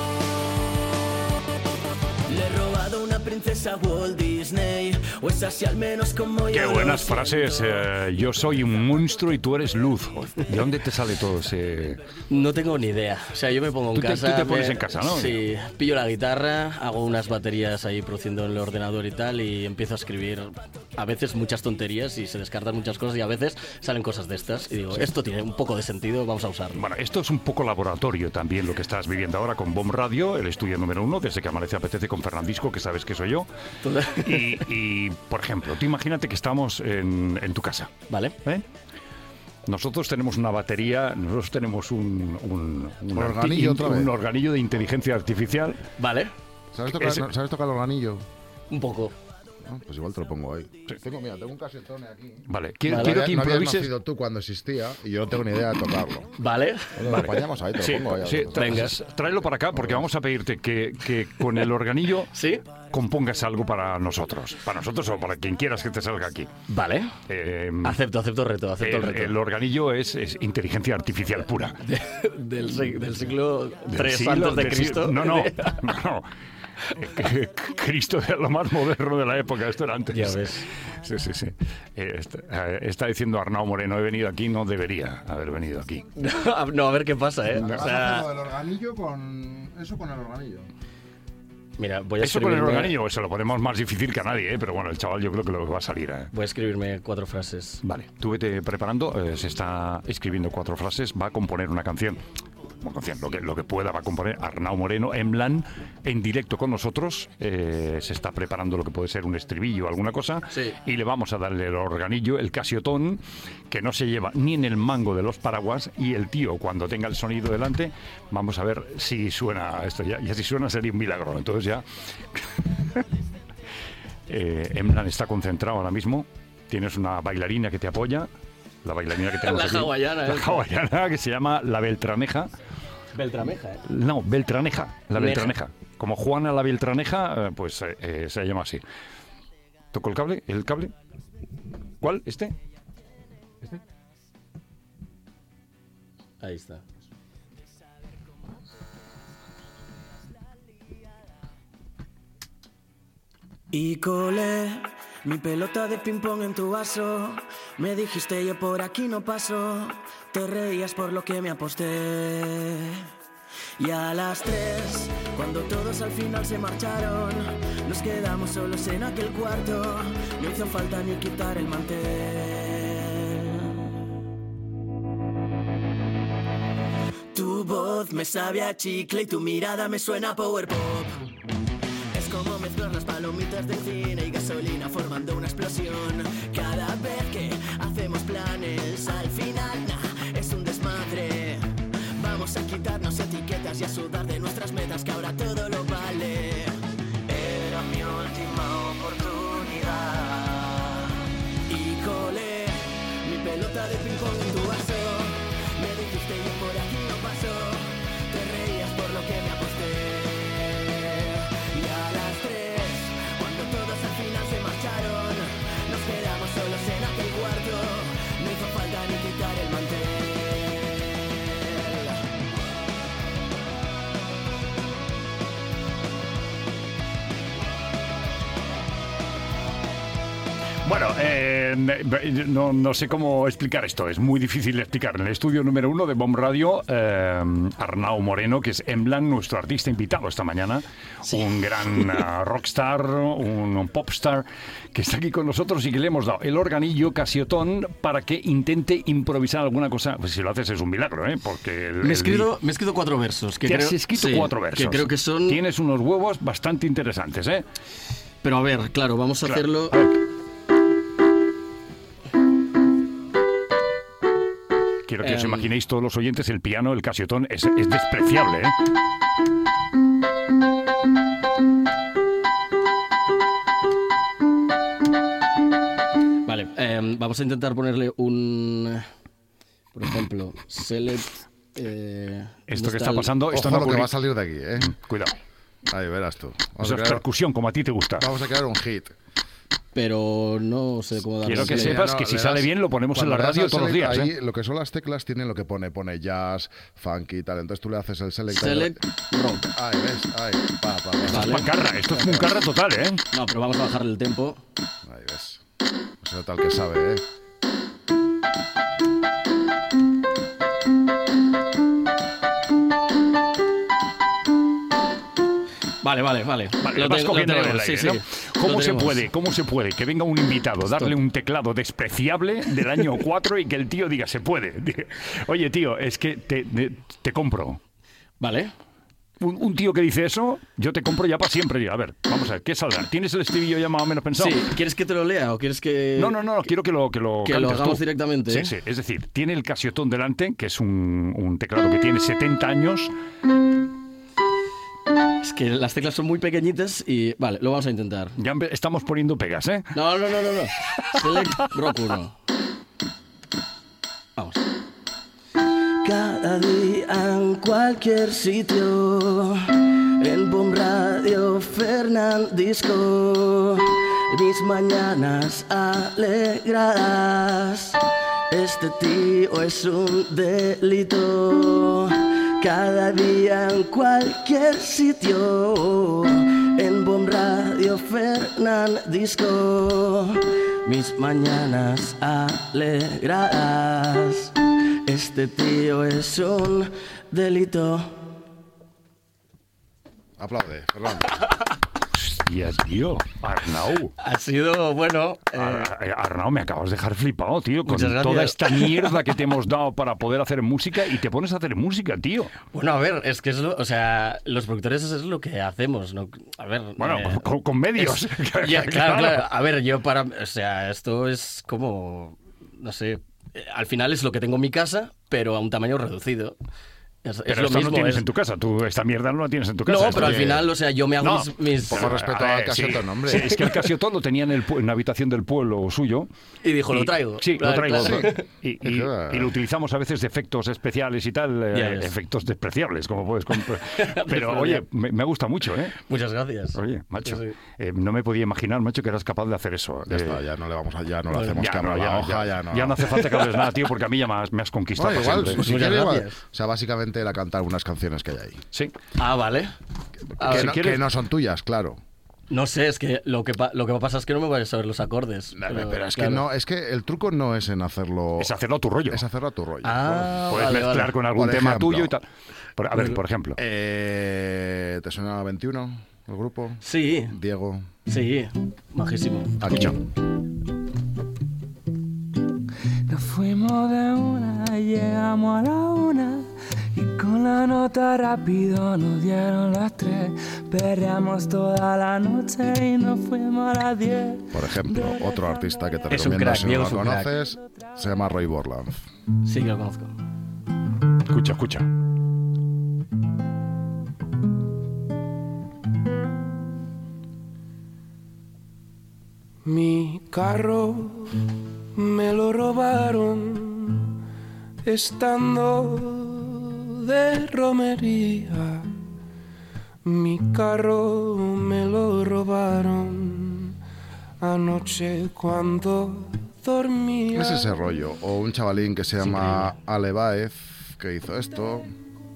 luz. Le he robado una princesa a Walt Disney, o es así al menos como yo Qué lo buenas siento. frases. eh, yo soy un monstruo y tú eres luz. ¿De dónde te sale todo ese...? No tengo ni idea. O sea, yo me pongo en Tú te- casa. tú te pones me- en casa, ¿no? Sí, pillo la guitarra, hago unas baterías ahí produciendo en el ordenador y tal, y empiezo a escribir a veces muchas tonterías y se descartan muchas cosas y a veces salen cosas de estas. Y digo, esto tiene un poco de sentido, vamos a usarlo. Bueno, esto es un poco laboratorio también lo que estás viviendo ahora con Bomb Radio, el estudio número uno, desde que amanece apetece con Fernandisco, que sabes que soy yo. Y, y, por ejemplo, tú imagínate que estamos en, en tu casa. ¿Vale? ¿eh? Nosotros tenemos una batería, nosotros tenemos un, un, un, Organillo arti- otra vez. un organillo de inteligencia artificial. ¿Vale? ¿Sabes tocar, Ese- ¿sabes tocar el organillo? Un poco. No, pues igual te lo pongo ahí. Tengo, mira, tengo un casetone aquí. Vale, quiero, Vale. quiero no que habías improvises. nacido tú cuando existía y yo no tengo ni idea de tocarlo. ¿Vale? Lo apañamos ahí, te lo Sí, pongo ahí. sí, al- tra- Venga. tráelo para acá porque vamos a pedirte que, que con el organillo ¿Sí? compongas algo para nosotros. Para nosotros o para quien quieras que te salga aquí. Vale. Eh, Acepto, acepto el reto, acepto el el, reto. el organillo es, es inteligencia artificial pura. del, sig- del siglo Del tres siglo- antes de del Cristo. siglo- No, no, no. Eh, Cristo era lo más moderno de la época, esto era antes. Ya ves. Sí, sí, sí. Eh, está, eh, está diciendo Arnau Moreno, he venido aquí, no debería haber venido aquí. No, a ver qué pasa, ¿eh? O Vas a sea, hacer lo del organillo con... Eso con el organillo. mira, voy a Eso con el escribirme- organillo se lo ponemos más difícil que a nadie, ¿eh? Pero bueno, el chaval yo creo que lo va a salir. ¿eh? Voy a escribirme cuatro frases. Vale, tú vete preparando, eh, se está escribiendo cuatro frases, va a componer una canción. bueno, canción, lo que, lo que pueda va a componer Arnau Moreno, Emlan, en directo con nosotros. Eh, se está preparando lo que puede ser un estribillo o alguna cosa, sí. y le vamos a darle el organillo, el casiotón, que no se lleva ni en el mango de los paraguas, y el tío, cuando tenga el sonido delante, vamos a ver si suena esto. Ya, ya si suena sería un milagro, entonces ya... eh, Emlan está concentrado ahora mismo, tienes una bailarina que te apoya, la bailarina que tenemos La aquí, hawaiana, la ¿eh? hawaiana, que se llama La Beltraneja. Beltrameja, ¿eh? No, Beltraneja, la Neja. Beltraneja. Como Juana la Beltraneja, eh, pues eh, eh, se llama así. ¿Toco el cable? ¿El cable? ¿Cuál? ¿Este? ¿Este? Ahí está. Y colé mi pelota de ping-pong en tu vaso. Me dijiste yo por aquí no paso. Te reías por lo que me aposté. Y a las tres, cuando todos al final se marcharon, nos quedamos solos en aquel cuarto. No hizo falta ni quitar el mantel. Tu voz me sabe a chicle y tu mirada me suena a power pop. Es como mezclar las palomitas de cine y gasolina formando una explosión. Cada vez que hacemos planes, al final nah, es un desmadre. Vamos a quitarnos etiquetas y a sudar de nuestras metas, que ahora todo lo vale. Era mi última oportunidad. Y colé mi pelota de ping-pong en tu vaso. Me dijiste yo por aquí no paso. Te reías por lo que me aposté. Y a las tres, cuando todos al final se marcharon, nos quedamos solos en aquel cuarto. No hizo falta ni quitar el mantel. Bueno, eh, no, no sé cómo explicar esto, es muy difícil de explicar. En el estudio número uno de Bomb Radio, eh, Arnau Moreno, que es Emlan, nuestro artista invitado esta mañana, sí. un gran uh, rockstar, un, un popstar, que está aquí con nosotros y que le hemos dado el organillo casiotón para que intente improvisar alguna cosa. Pues si lo haces es un milagro, ¿eh? Porque el, me, he escrito, me he escrito cuatro versos. Que te creo, has escrito sí, cuatro versos. Que creo que son... Tienes unos huevos bastante interesantes, ¿eh? Pero a ver, claro, vamos a claro. hacerlo... A ver. Quiero que um, os imaginéis todos los oyentes, el piano, el casiotón, es, es despreciable, ¿eh? Vale, eh, vamos a intentar ponerle un... Por ejemplo, select... Eh, esto que está pasando... Ojo esto no lo que ocurri... va a salir de aquí, ¿eh? Mm, cuidado. Ahí verás tú. Vamos Eso a es crear... percusión, como a ti te gusta. Vamos a crear un hit. Pero no sé cómo darle. Quiero que play. sepas no, que si das, sale bien lo ponemos en la radio todos los días. Ahí, ¿eh? lo que son las teclas tienen lo que pone, pone jazz, funky y tal. Entonces tú le haces el select. Select rock. Ahí ves, ahí, pa, pa, pa. Esto Vale. es pancarra, esto es muncarra total, ¿eh? No, pero vamos a bajarle el tempo. Ahí ves. Eso es tal que sabe, ¿eh? Vale, vale, vale. Vale, lo vas te- cogiendo lo en el tenemos, aire, sí, ¿no? sí. ¿Cómo Lo se tenemos. puede? ¿Cómo se puede? Que venga un invitado, darle Stop. un teclado despreciable del año cuatro y que el tío diga, se puede. Oye, tío, es que te, te, te compro. Vale. Un, un tío que dice eso, yo te compro ya para siempre. A ver, vamos a ver, ¿qué saldrá? ¿Tienes el estribillo ya más o menos pensado? Sí, ¿quieres que te lo lea o quieres que...? No, no, no, quiero que lo que lo, Que lo cantes hagamos tú. directamente, Sí, ¿eh? sí, es decir, tiene el casiotón delante, que es un, un teclado que tiene setenta años. Es que las teclas son muy pequeñitas y... Vale, lo vamos a intentar. Ya empe- estamos poniendo pegas, ¿eh? No, no, no, no, no. Select rock uno. Vamos. Cada día en cualquier sitio, en Bomb Radio Fernandisco, mis mañanas alegradas. Este tío es un delito. Cada día en cualquier sitio, en Bomb Radio Fernandisco, mis mañanas alegradas. Este tío es un delito. Aplaude, Fernando. Hostia, tío. Arnau. Ha sido, bueno... eh, Ar- Arnau, me acabas de dejar flipado, tío, con Muchas gracias. toda esta mierda que te hemos dado para poder hacer música y te pones a hacer música, tío. Bueno, a ver, es que es lo... O sea, los productores es lo que hacemos, ¿no? A ver... Bueno, eh, con, con medios. es- ya, claro, claro. A ver, yo para... O sea, esto es como... No sé... eh, Al final es lo que tengo en mi casa, pero a un tamaño reducido. Es, es Pero lo esto mismo. no tienes es- en tu casa. Tú esta mierda no la tienes en tu casa. No, Esto pero al que- final, o sea, yo me hago No, mis... mis- Poco respeto A al ver, Casiotón, sí. hombre. Sí, es que el Casiotón lo tenía en, el, pu- en la habitación del pueblo suyo. Y dijo, Y- lo traigo. Sí, Claro, lo traigo. claro. Y, y- y lo utilizamos a veces de efectos especiales y tal, eh, Ya ves. efectos despreciables, como puedes comprar. Pero oye, me, me gusta mucho, ¿eh? Muchas gracias. Oye, macho, Sí, sí. eh, no me podía imaginar, macho, que eras capaz de hacer eso. Ya Eh, está, ya no le vamos a, ya no le Bueno, hacemos ya, cámara no, a la ya, hoja, ya, ya no. ya no hace falta que hables nada, tío, porque a mí ya me has, me has conquistado Bueno, para igual, siempre. pues, si Muchas quiere, igual. gracias. O sea, básicamente era cantar unas canciones que hay ahí. Sí. Ah, vale. Ah, que, si no, quieres- que no son tuyas, claro. No sé, es que lo que, pa- lo que va a pasar es que no me voy a saber los acordes. Pero, es claro. que no, es que el truco no es en hacerlo. Es hacerlo a tu rollo. Es hacerlo a tu rollo. Ah, Puedes vale, mezclar vale. con algún Por tema ejemplo. tuyo y tal. Por- a ver, por ejemplo. Eh, ¿Te suena veintiuno el grupo? Sí, Diego. sí, majísimo. Aquí. Escucha. Nos fuimos de una, llegamos a la una y con la nota rápido nos dieron las tres. Perreamos toda la noche y nos fuimos a las diez. Por ejemplo, otro artista que te Es un recomiendo crack, si no Diego lo es un crack. conoces, se llama Roy Borland. Sí que lo conozco. Escucha, escucha. Mi carro me lo robaron estando de romería. Mi carro me lo robaron anoche cuando dormía. Es ese rollo. O un chavalín que se llama Ale Baez, que hizo esto.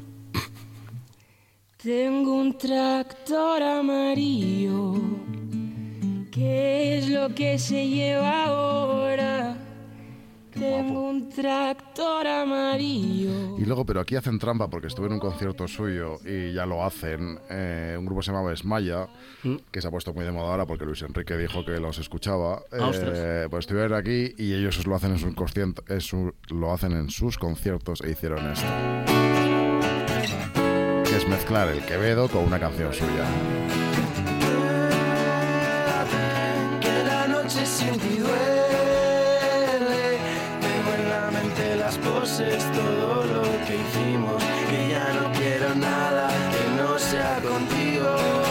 Tengo un tractor amarillo. ¿Qué es lo que se lleva ahora? Tengo un tractor amarillo. Y luego, pero aquí hacen trampa porque estuve en un concierto suyo y ya lo hacen. Eh, un grupo se llamaba Esmaya, que se ha puesto muy de moda ahora porque Luis Enrique dijo que los escuchaba. Ah, ostras. Eh, pues estuvieron aquí y ellos lo hacen en sus conciertos, lo hacen en sus conciertos e hicieron esto. Que es mezclar el Quevedo con una canción suya. Que la noche sin ti duele. Tengo en la mente las poses, todo lo que hicimos. Que ya no quiero nada que no sea contigo.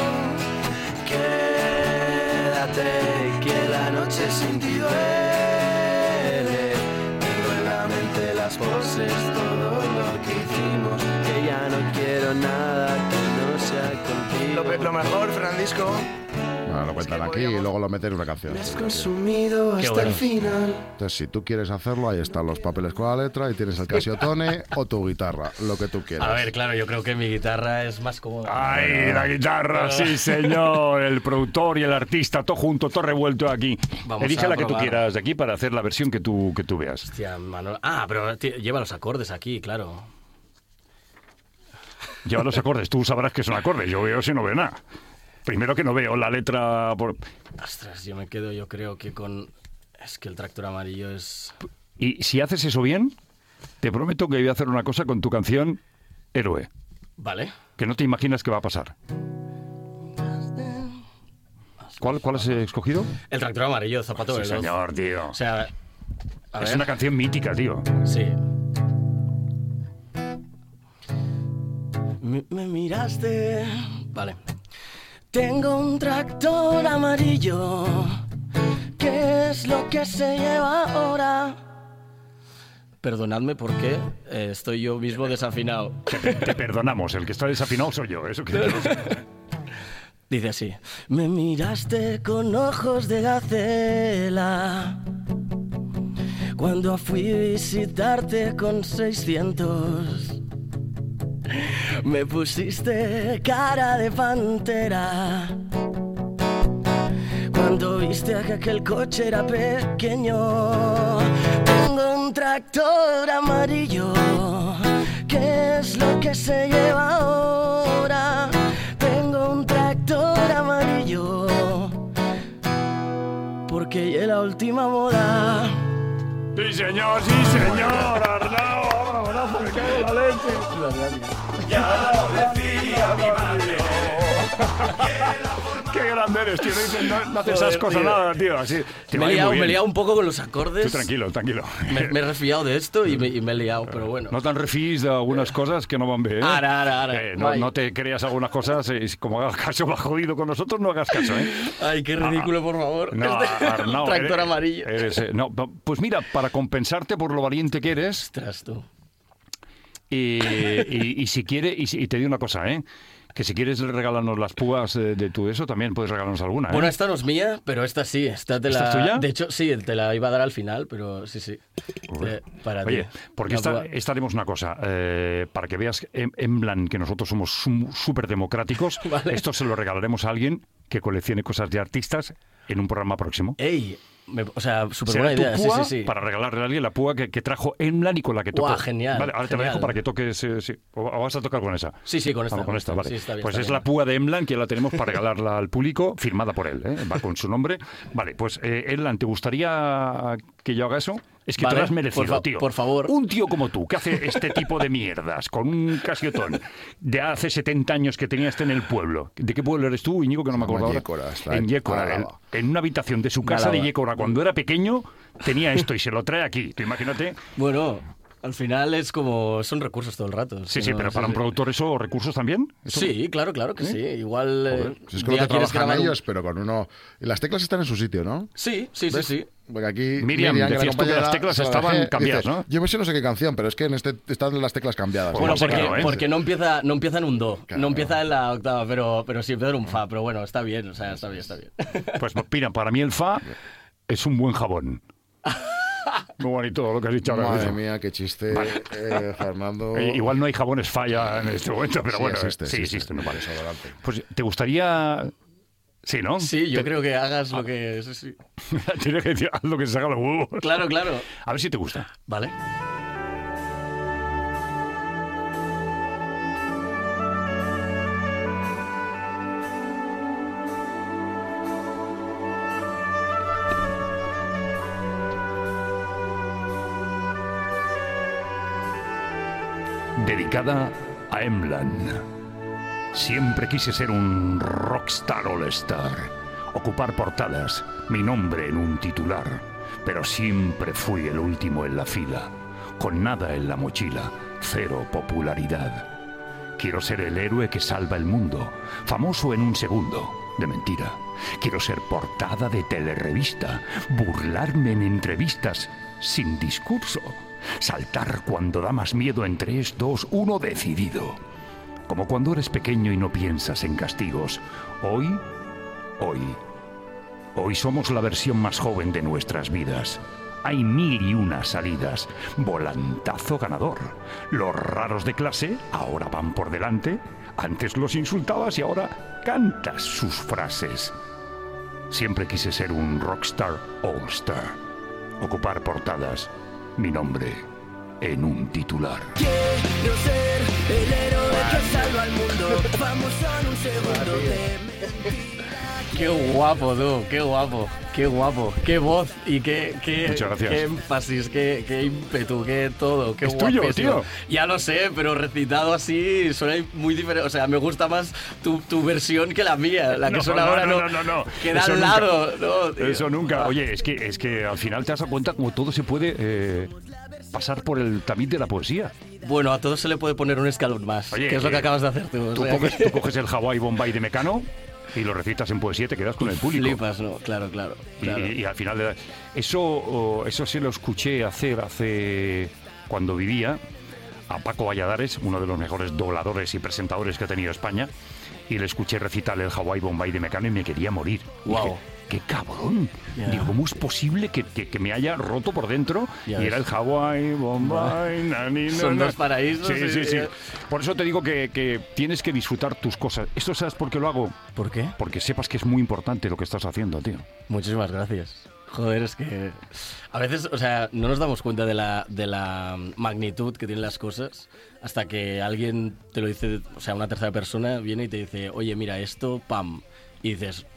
Quédate, que la noche sin ti duele. Tengo en la mente las poses, todo lo que hicimos. Que ya no quiero nada que no sea contigo. Lo, lo mejor, Francisco. Bueno, lo cuentan aquí y luego lo meten en una canción. Me has consumido Qué hasta bueno. el final. Entonces, si tú quieres hacerlo, ahí están los papeles con la letra y tienes el Casiotone o tu guitarra, lo que tú quieras. A ver, claro, yo creo que mi guitarra es más cómoda. ¡Ay, la guitarra! Sí, señor. El productor y el artista, todo junto, todo revuelto aquí. Vamos Elige a la que tú probar. quieras de aquí para hacer la versión que tú, que tú veas. Hostia, Manolo. Ah, pero ti- lleva los acordes aquí, claro. Lleva los acordes. Tú sabrás que son acordes. Yo veo si no veo nada. Primero que no veo la letra... Por... Ostras, yo me quedo, yo creo que con... Es que el tractor amarillo es... Y si haces eso bien, te prometo que voy a hacer una cosa con tu canción Héroe. Vale. Que no te imaginas que va a pasar. ¿Cuál, cuál has escogido? El tractor amarillo, zapato Sí, veloz. señor, tío. O sea... a Es ver. una canción mítica, tío. Sí. Me, me miraste... Vale. Tengo un tractor amarillo. ¿Qué es lo que se lleva ahora? Perdonadme porque eh, estoy yo mismo desafinado. Te, te perdonamos. El que está desafinado soy yo. Eso que... Dice así. Me miraste con ojos de gacela cuando fui a visitarte con seiscientos. Me pusiste cara de pantera cuando viste que aquel coche era pequeño. Tengo un tractor amarillo. ¿Qué es lo que se lleva ahora? Tengo un tractor amarillo. que ya es la última moda. Sí, señor, sí, señor, Arnau. Vámonos, Arnau, me cago en la leche. Ya lo decía mi madre. Qué grande eres, tío. No, dices, no, no haces esas cosas nada, tío. Así, te Me va he, a ir liado, muy me he bien. liado un poco con los acordes. Tú tranquilo, tranquilo. Me, me he resfriado de esto y me, y me he liado, pero bueno. No te'n refís d'algunes coses que no van bé, ¿eh? Ara, ara, ara. Eh, no, Mai. no te creas algunas cosas, eh, como hagas caso, va jodido con nosotros, no hagas caso, ¿eh? Ay, qué ridículo, por favor. No, Este Arnau, tractor eres- amarillo. eres, eh, no, pues mira, para compensarte por lo valiente que eres, Ostras, tú. y, y- y si quiere, y, si- y te digo una cosa, ¿eh? Que si quieres regalarnos las púas eh, de tu eso, también puedes regalarnos alguna, ¿eh? Bueno, esta no es mía, pero esta sí. Esta te la... ¿Esta es tuya? De hecho, sí, te la iba a dar al final, pero sí, sí. Eh, para Oye, ti. porque Una esta, púa. esta haremos una cosa, eh, para que veas en, en plan que nosotros somos sum- súper democráticos, Vale. esto se lo regalaremos a alguien que coleccione cosas de artistas en un programa próximo. ¡Ey! Me- o sea, súper Será buena tu idea. Sí, púa sí, sí. para regalarle a alguien la púa que, que trajo Emlan y con la que tocó. Guau, genial, Vale, ahora te la genial. dejo para que toques. eh, sí. o, o vas a tocar con esa. Sí, sí, con esta. Vamos con esta, vale. Sí, está bien, pues está es bien. la púa de Emlan que la tenemos para regalarla al público, firmada por él, ¿eh? Va con su nombre. Vale, pues eh, Emlan, ¿te gustaría que yo haga eso? Es que Vale, te lo has merecido, por fa- tío. por favor. Un tío como tú, que hace este tipo de mierdas, con un casiotón, de hace setenta años que tenía este en el pueblo. ¿De qué pueblo eres tú, Íñigo, que no me Se llama acuerdo ahora? Yécora, está En en Yécora, en, Álava. en una habitación de su casa de Álava. Yécora, cuando era pequeño, tenía esto y se lo trae aquí. Tú imagínate. Bueno, al final es como... Son recursos todo el rato. Sí, Si sí, no- pero para un productor eso, recursos también. ¿Eso? Sí, claro, claro que sí. Igual... eh, Joder, Si es que día lo que quieres trabajan grabar un- ellos, pero con uno... Y las teclas están en su sitio, ¿no? Sí, sí, sí, ¿Ves? sí. Porque aquí Miriam, que la decías tú que las compañera teclas se la estaban dejé, cambiadas, dice, ¿no? Yo me sé no sé qué canción, pero es que en este están las teclas cambiadas. Pues Bueno, no sé, porque, claro, ¿eh? porque no empieza no empieza en un do, Claro. no empieza en la octava, pero, pero sí empieza en un fa, pero bueno, está bien, o sea, está bien, está bien. Pues mira, para mí el Fa es un buen jabón. Muy bonito lo que has dicho ahora. Madre mismo. mía, qué chiste, eh, Fernando. Eh, igual no hay jabones falla en este momento, pero Sí, bueno, existe, sí, existe. existe, no vale. Desodorante. Pues te gustaría... Sí, ¿no? Sí, yo Te- creo que hagas lo que... Sí, sí. Tienes que decir, haz lo que se haga los huevos. Claro, claro. A ver si te gusta. Vale. Dedicada a Emlan. Siempre quise ser un rockstar all-star, ocupar portadas, mi nombre en un titular, pero siempre fui el último en la fila, con nada en la mochila, cero popularidad. Quiero ser el héroe que salva el mundo, famoso en un segundo, de mentira. Quiero ser portada de telerevista, burlarme en entrevistas, sin discurso, saltar cuando da más miedo en tres, dos, uno decidido. Como cuando eres pequeño y no piensas en castigos. Hoy, hoy, hoy somos la versión más joven de nuestras vidas. Hay mil y una salidas. Volantazo ganador. Los raros de clase ahora van por delante. Antes los insultabas y ahora cantas sus frases. Siempre quise ser un rockstar all-star. Ocupar portadas. Mi nombre en un titular. Quiero ser el héroe que salva al mundo. Famoso en un segundo de mentira. Qué guapo, tú, qué guapo, qué guapo, qué voz y qué, qué, Muchas gracias. qué énfasis, qué, qué ímpetu, qué todo, qué Es tuyo, guapísimo. tío. Ya lo sé, pero recitado así suena muy diferente. O sea, me gusta más tu, tu versión que la mía, la que No, suena no, ahora no, no, no, no, no. queda Eso al nunca. lado. No, tío. Eso nunca. Oye, es que, es que al final te das cuenta como todo se puede eh, pasar por el tamiz de la poesía. Bueno, a todo se le puede poner un escalón más, Oye, que es lo que eh, acabas de hacer tú. o Tú sea coges, que- tú coges el Hawaii Bombay de Mecano y lo recitas en poesía y te quedas con el público. Flipas, ¿no? Claro, claro. Y, claro. y al final, le das- eso, oh, eso sí lo escuché hacer hace cuando vivía a Paco Valladares, uno de los mejores dobladores y presentadores que ha tenido España, y le escuché recitar el Hawaii Bombay de Mecano y me quería morir. Guau. Dije, ¡qué cabrón! Ya. Digo, ¿cómo es posible que, que- que me haya roto por dentro? Ya y era el ves. Hawaii Bombay, na, ni, na, Son na. dos paraísos, Sí, sí, sí, sí. ya. Por eso te digo que, que tienes que disfrutar tus cosas. ¿Esto sabes por qué lo hago? ¿Por qué? Porque sepas que es muy importante lo que estás haciendo, tío. Muchísimas gracias. Joder, es que a veces, o sea, no nos damos cuenta de la, de la magnitud que tienen las cosas hasta que alguien te lo dice, o sea, una tercera persona viene y te dice, oye, mira, esto, pam. Y dices,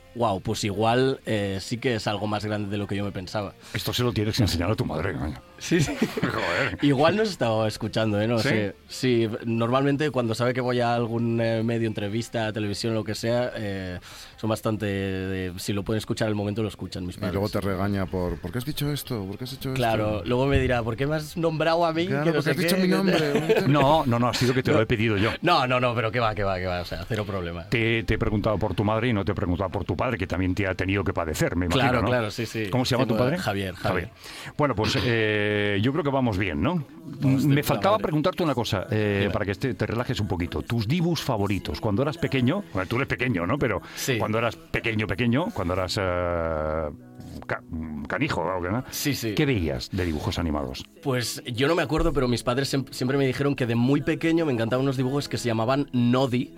wow, pues igual eh, sí que es algo más grande de lo que yo me pensaba. Esto se lo tienes que enseñar a tu madre, coño. Sí, sí. Joder. Igual no se estaba escuchando, ¿eh? No ¿Sí? sé. Sí, normalmente cuando sabe que voy a algún eh, medio, entrevista, televisión, lo que sea, eh, son bastante... de- si lo pueden escuchar al momento, lo escuchan mis Y padres. luego te regaña por ¿por qué has dicho esto? ¿Por qué has hecho Claro, esto? luego me dirá, ¿por qué me has nombrado a mí? Claro, que no porque sé has dicho qué? mi nombre. No, no, no, ha sido que te lo he pedido yo. No, no, no, pero que va, que va, que va, o sea, cero problema. Te, te he preguntado por tu madre y no te he preguntado por tu padre, que también te ha tenido que padecer, me imagino, Claro, ¿no? claro, sí, sí. ¿Cómo se llama Sí, tu pues, padre? Javier, Javier. Bueno, pues eh, yo creo que vamos bien, ¿no? Vamos de Me puta faltaba madre. preguntarte una cosa, eh, Dime. para que este- te relajes un poquito. Tus dibujos favoritos, cuando eras pequeño, bueno, tú eres pequeño, ¿no? Pero Sí. cuando eras pequeño, pequeño, cuando eras eh, ca- canijo, ¿o qué, no? Sí, sí. ¿Qué veías de dibujos animados? Pues yo no me acuerdo, pero mis padres siem- siempre me dijeron que de muy pequeño me encantaban unos dibujos que se llamaban Noddy,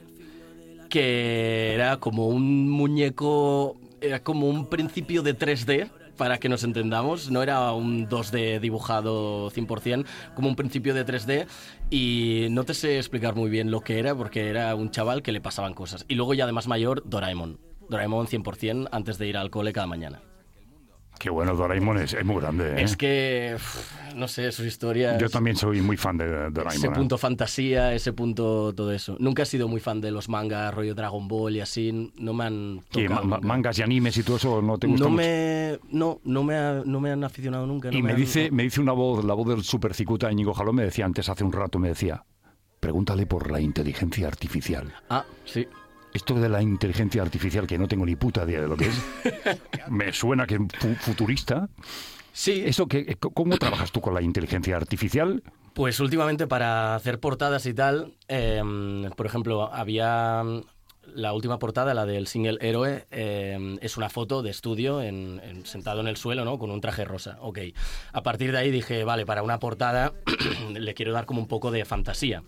que era como un muñeco, era como un principio de tres D, para que nos entendamos, no era un dos D dibujado cien por ciento, como un principio de tres D, y no te sé explicar muy bien lo que era, porque era un chaval que le pasaban cosas. Y luego ya de más mayor, Doraemon. Doraemon cien por ciento antes de ir al cole cada mañana. Qué bueno, Doraemon es, es muy grande, ¿eh? Es que, uf, no sé, sus historias... Yo también soy muy fan de Doraemon. Ese ¿eh? punto fantasía, ese punto todo eso. Nunca he sido muy fan de los mangas, rollo Dragon Ball y así. No me han ¿Qué, tocado ma- nunca. mangas y animes y todo eso no te gusta no mucho? me, no, no me, ha- no me han aficionado nunca. no Y me han- dice, me dice una voz, la voz del supercicuta Íñigo Jalón, me decía antes, hace un rato, me decía, pregúntale por la inteligencia artificial. Ah, sí. Esto de la inteligencia artificial, que no tengo ni puta idea de lo que es, me suena que es fu- futurista. Sí, ¿Eso que, ¿Cómo trabajas tú con la inteligencia artificial? pues últimamente para hacer portadas y tal, eh, por ejemplo, había la última portada, la del single Héroe, eh, es una foto de estudio en, en- sentado en el suelo, ¿no? Con un traje rosa. Ok. A partir de ahí dije, vale, para una portada le quiero dar como un poco de fantasía.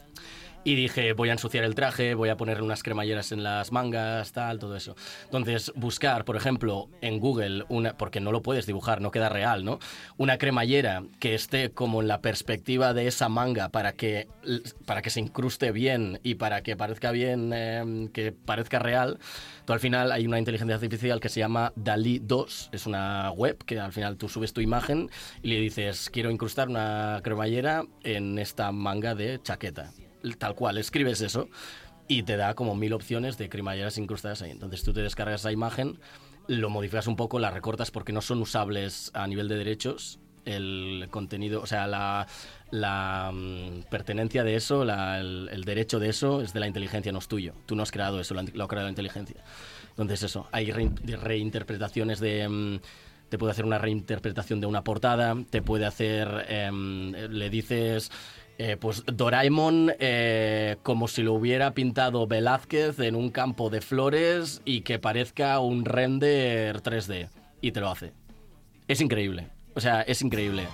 Y dije, voy a ensuciar el traje, voy a poner unas cremalleras en las mangas, tal, todo eso. Entonces, buscar, por ejemplo, en Google, una, porque no lo puedes dibujar, no queda real, ¿no? Una cremallera que esté como en la perspectiva de esa manga para que, para que se incruste bien y para que parezca bien, eh, que parezca real. Tú, al final hay una inteligencia artificial que se llama DALL-E dos, es una web que al final tú subes tu imagen y le dices, quiero incrustar una cremallera en esta manga de chaqueta. Tal cual, escribes eso y te da como mil opciones de cremalleras incrustadas ahí. Entonces tú te descargas esa imagen, lo modificas un poco, la recortas porque no son usables a nivel de derechos. El contenido, o sea, la, la mm, pertenencia de eso, la- el, el derecho de eso es de la inteligencia, no es tuyo. Tú no has creado eso, lo, han- lo ha creado la inteligencia. Entonces eso, hay rein- de reinterpretaciones de... mm, te puede hacer una reinterpretación de una portada, te puede hacer, em, le dices, eh, pues Doraemon eh, como si lo hubiera pintado Velázquez en un campo de flores y que parezca un render tres D, y te lo hace. Es increíble, o sea, es increíble.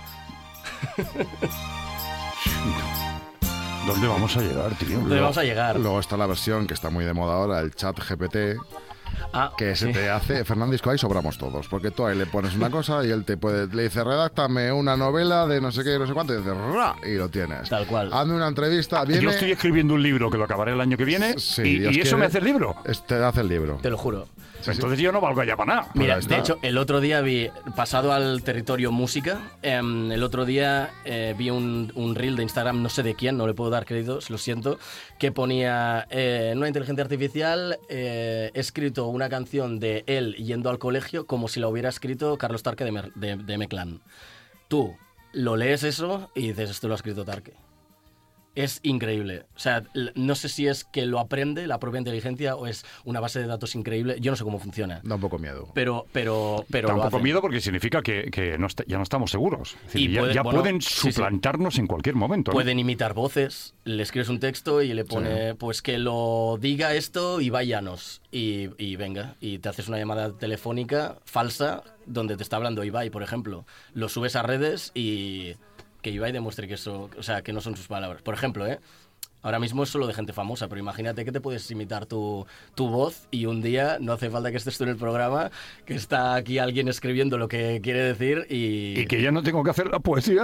¿Dónde vamos a llegar, tío? ¿Dónde vamos a llegar? Luego está la versión que está muy de moda ahora, el chat G P T, Ah, que se sí. te hace, Fernandisco, ahí sobramos todos, porque tú ahí le pones una cosa y él te puede, le dice, redáctame una novela de no sé qué, no sé cuánto, y dices, ¡ra! Y lo tienes. Tal cual. Hazme una entrevista, viene... Yo estoy escribiendo un libro que lo acabaré el año que viene Sí, y, Dios y eso quiere. me hace el libro. Es- Te hace el libro. Te lo juro. Entonces yo no valgo ya para nada. Mira, ahí está. de hecho, el otro día vi, pasado al territorio música, em, el otro día eh, vi un, un reel de Instagram, no sé de quién, no le puedo dar créditos, lo siento, que ponía eh, en una inteligencia artificial, eh, he escrito una canción de él yendo al colegio como si la hubiera escrito Carlos Tarque de, Mer- de, de M-Clan. Tú lo lees eso y dices, esto lo ha escrito Tarque. Es increíble. O sea, l- no sé si es que lo aprende la propia inteligencia o es una base de datos increíble. Yo no sé cómo funciona. Da un poco miedo. Pero, pero, pero Da un lo poco hacen. miedo porque significa que, que no está- ya no estamos seguros. Es decir, Y ya puede- ya bueno, pueden sí, sí. suplantarnos en cualquier momento. ¿no? Pueden imitar voces, le escribes un texto y le pone, pues que lo diga esto y váyanos. Y, y venga, y te haces una llamada telefónica falsa donde te está hablando Ibai, por ejemplo. Lo subes a redes y que Ibai demuestre que eso, o sea, que no son sus palabras. Por ejemplo, ¿eh? Ahora mismo es solo de gente famosa, pero imagínate que te puedes imitar tu, tu voz y un día, no hace falta que estés tú en el programa, que está aquí alguien escribiendo lo que quiere decir y... Y que ya no tengo que hacer las poesías.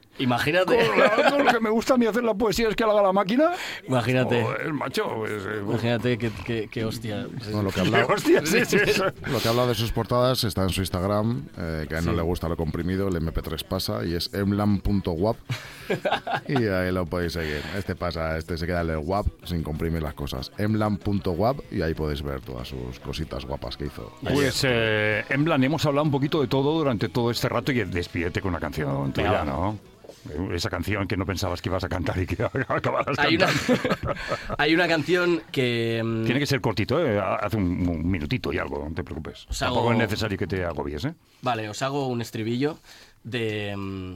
Imagínate. Con, con lo que me gusta a mí hacer la poesía es que la haga la máquina. Imagínate. Joder, macho. Pues, eh, Imagínate que, que, que hostia. No, lo que habla, hostia, sí, sí, eso. Lo que habla de sus portadas está en su Instagram, eh, que a él no le gusta lo comprimido, el eme pe tres pasa, y es emlan punto wap. Y ahí lo podéis seguir. Este pasa, este se queda en el wap sin comprimir las cosas. emlan punto wap, y ahí podéis ver todas sus cositas guapas que hizo. Pues, eh, Emblan, hemos hablado un poquito de todo durante todo este rato y despídete con una canción tuya, Venga. ¿no? Esa canción que no pensabas que ibas a cantar y que acabarás Hay una, cantando. hay una canción que... mm, Tiene que ser cortito, ¿eh? Hace un, un minutito y algo, no te preocupes. Os hago- Tampoco es necesario que te agobies, ¿eh? Vale, os hago un estribillo de... mm,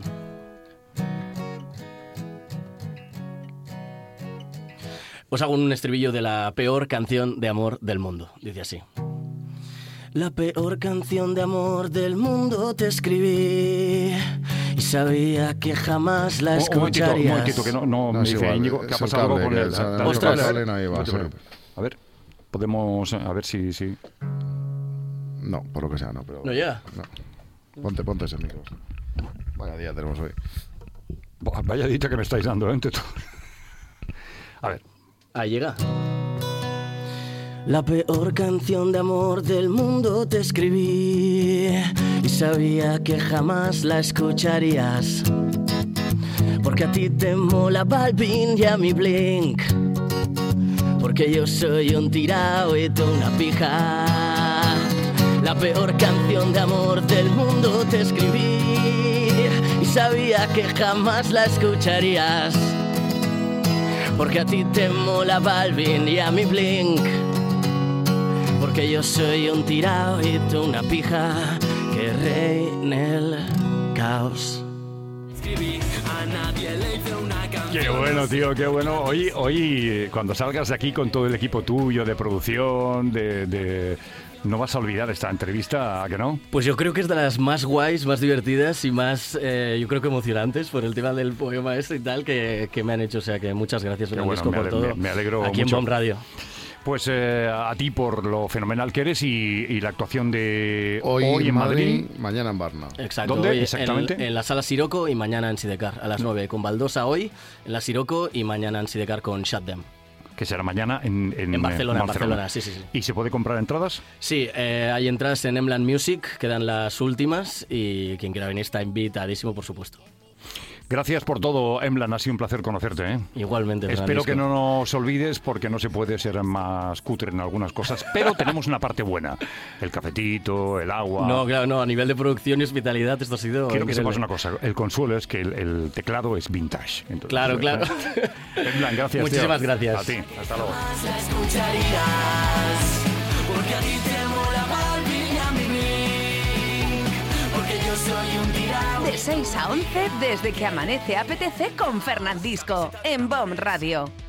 Os hago un estribillo de la peor canción de amor del mundo. Dice así. La peor canción de amor del mundo te escribí y sabía que jamás la Un- un momentito, escucharías. un momentito, que no, no, No, me es dice igual, Íñigo, que ha es el pasado algo cable, con que el... el- el dale, Ostras. dale, cable no iba, no te sí. preocupes. A ver, podemos... A ver si... si... No, por lo que sea, no, pero... ¿No llega? No. Ponte, ponte ese micro. Vaya día tenemos hoy. Buah, vaya dicha que me estáis dando, ¿eh? Entre todos. A ver. Ahí llega. La peor canción de amor del mundo te escribí y sabía que jamás la escucharías. Porque a ti te mola Balvin y a mi Blink. Porque yo soy un tirao y tú una pija. La peor canción de amor del mundo te escribí y sabía que jamás la escucharías. Porque a ti te mola Balvin y a mi Blink. Porque yo soy un tirao y tú una pija. Que reine el caos. Qué bueno, tío, qué bueno. Hoy, hoy, cuando salgas de aquí con todo el equipo tuyo de producción, de... de... No vas a olvidar esta entrevista, ¿a que no? Pues yo creo que es de las más guays, más divertidas y más, eh, yo creo que emocionantes por el tema del poema este y tal que, que me han hecho. O sea que muchas gracias, Qué Fernandisco, bueno, me por ale- todo. me- me alegro aquí mucho. en Bomb Radio. Pues eh, a ti por lo fenomenal que eres y, y la actuación de Hoy, hoy en Madrid. mañana en Varna. Exacto. ¿Dónde hoy exactamente? En, en la sala Siroco y mañana en Sidecar a las nueve. Con Baldosa hoy en la Siroco y mañana en Sidecar con Shut Them. Que será mañana en, en, En Barcelona, eh, en Barcelona, sí, sí, sí. ¿Y se puede comprar entradas? Sí, eh, hay entradas en Emlan Music, quedan las últimas y quien quiera venir está invitadísimo, por supuesto. Gracias por todo, Emblan. Ha sido un placer conocerte, ¿eh? Igualmente, Espero Francisco. que no nos olvides porque no se puede ser más cutre en algunas cosas, pero tenemos una parte buena. El cafetito, el agua... No, claro, no, a nivel de producción y hospitalidad esto ha sido Quiero que increíble. sepas una cosa, el consuelo es que el, el teclado es vintage. Entonces, Claro, claro. Emblan, gracias. Muchísimas tío. gracias. A ti, hasta luego. la escucharías. Porque a ti te mola Balvin y a mi Blink. Porque yo soy un tirao. De seis a once, desde que amanece apetece con Fernandisco, en Bomb Radio.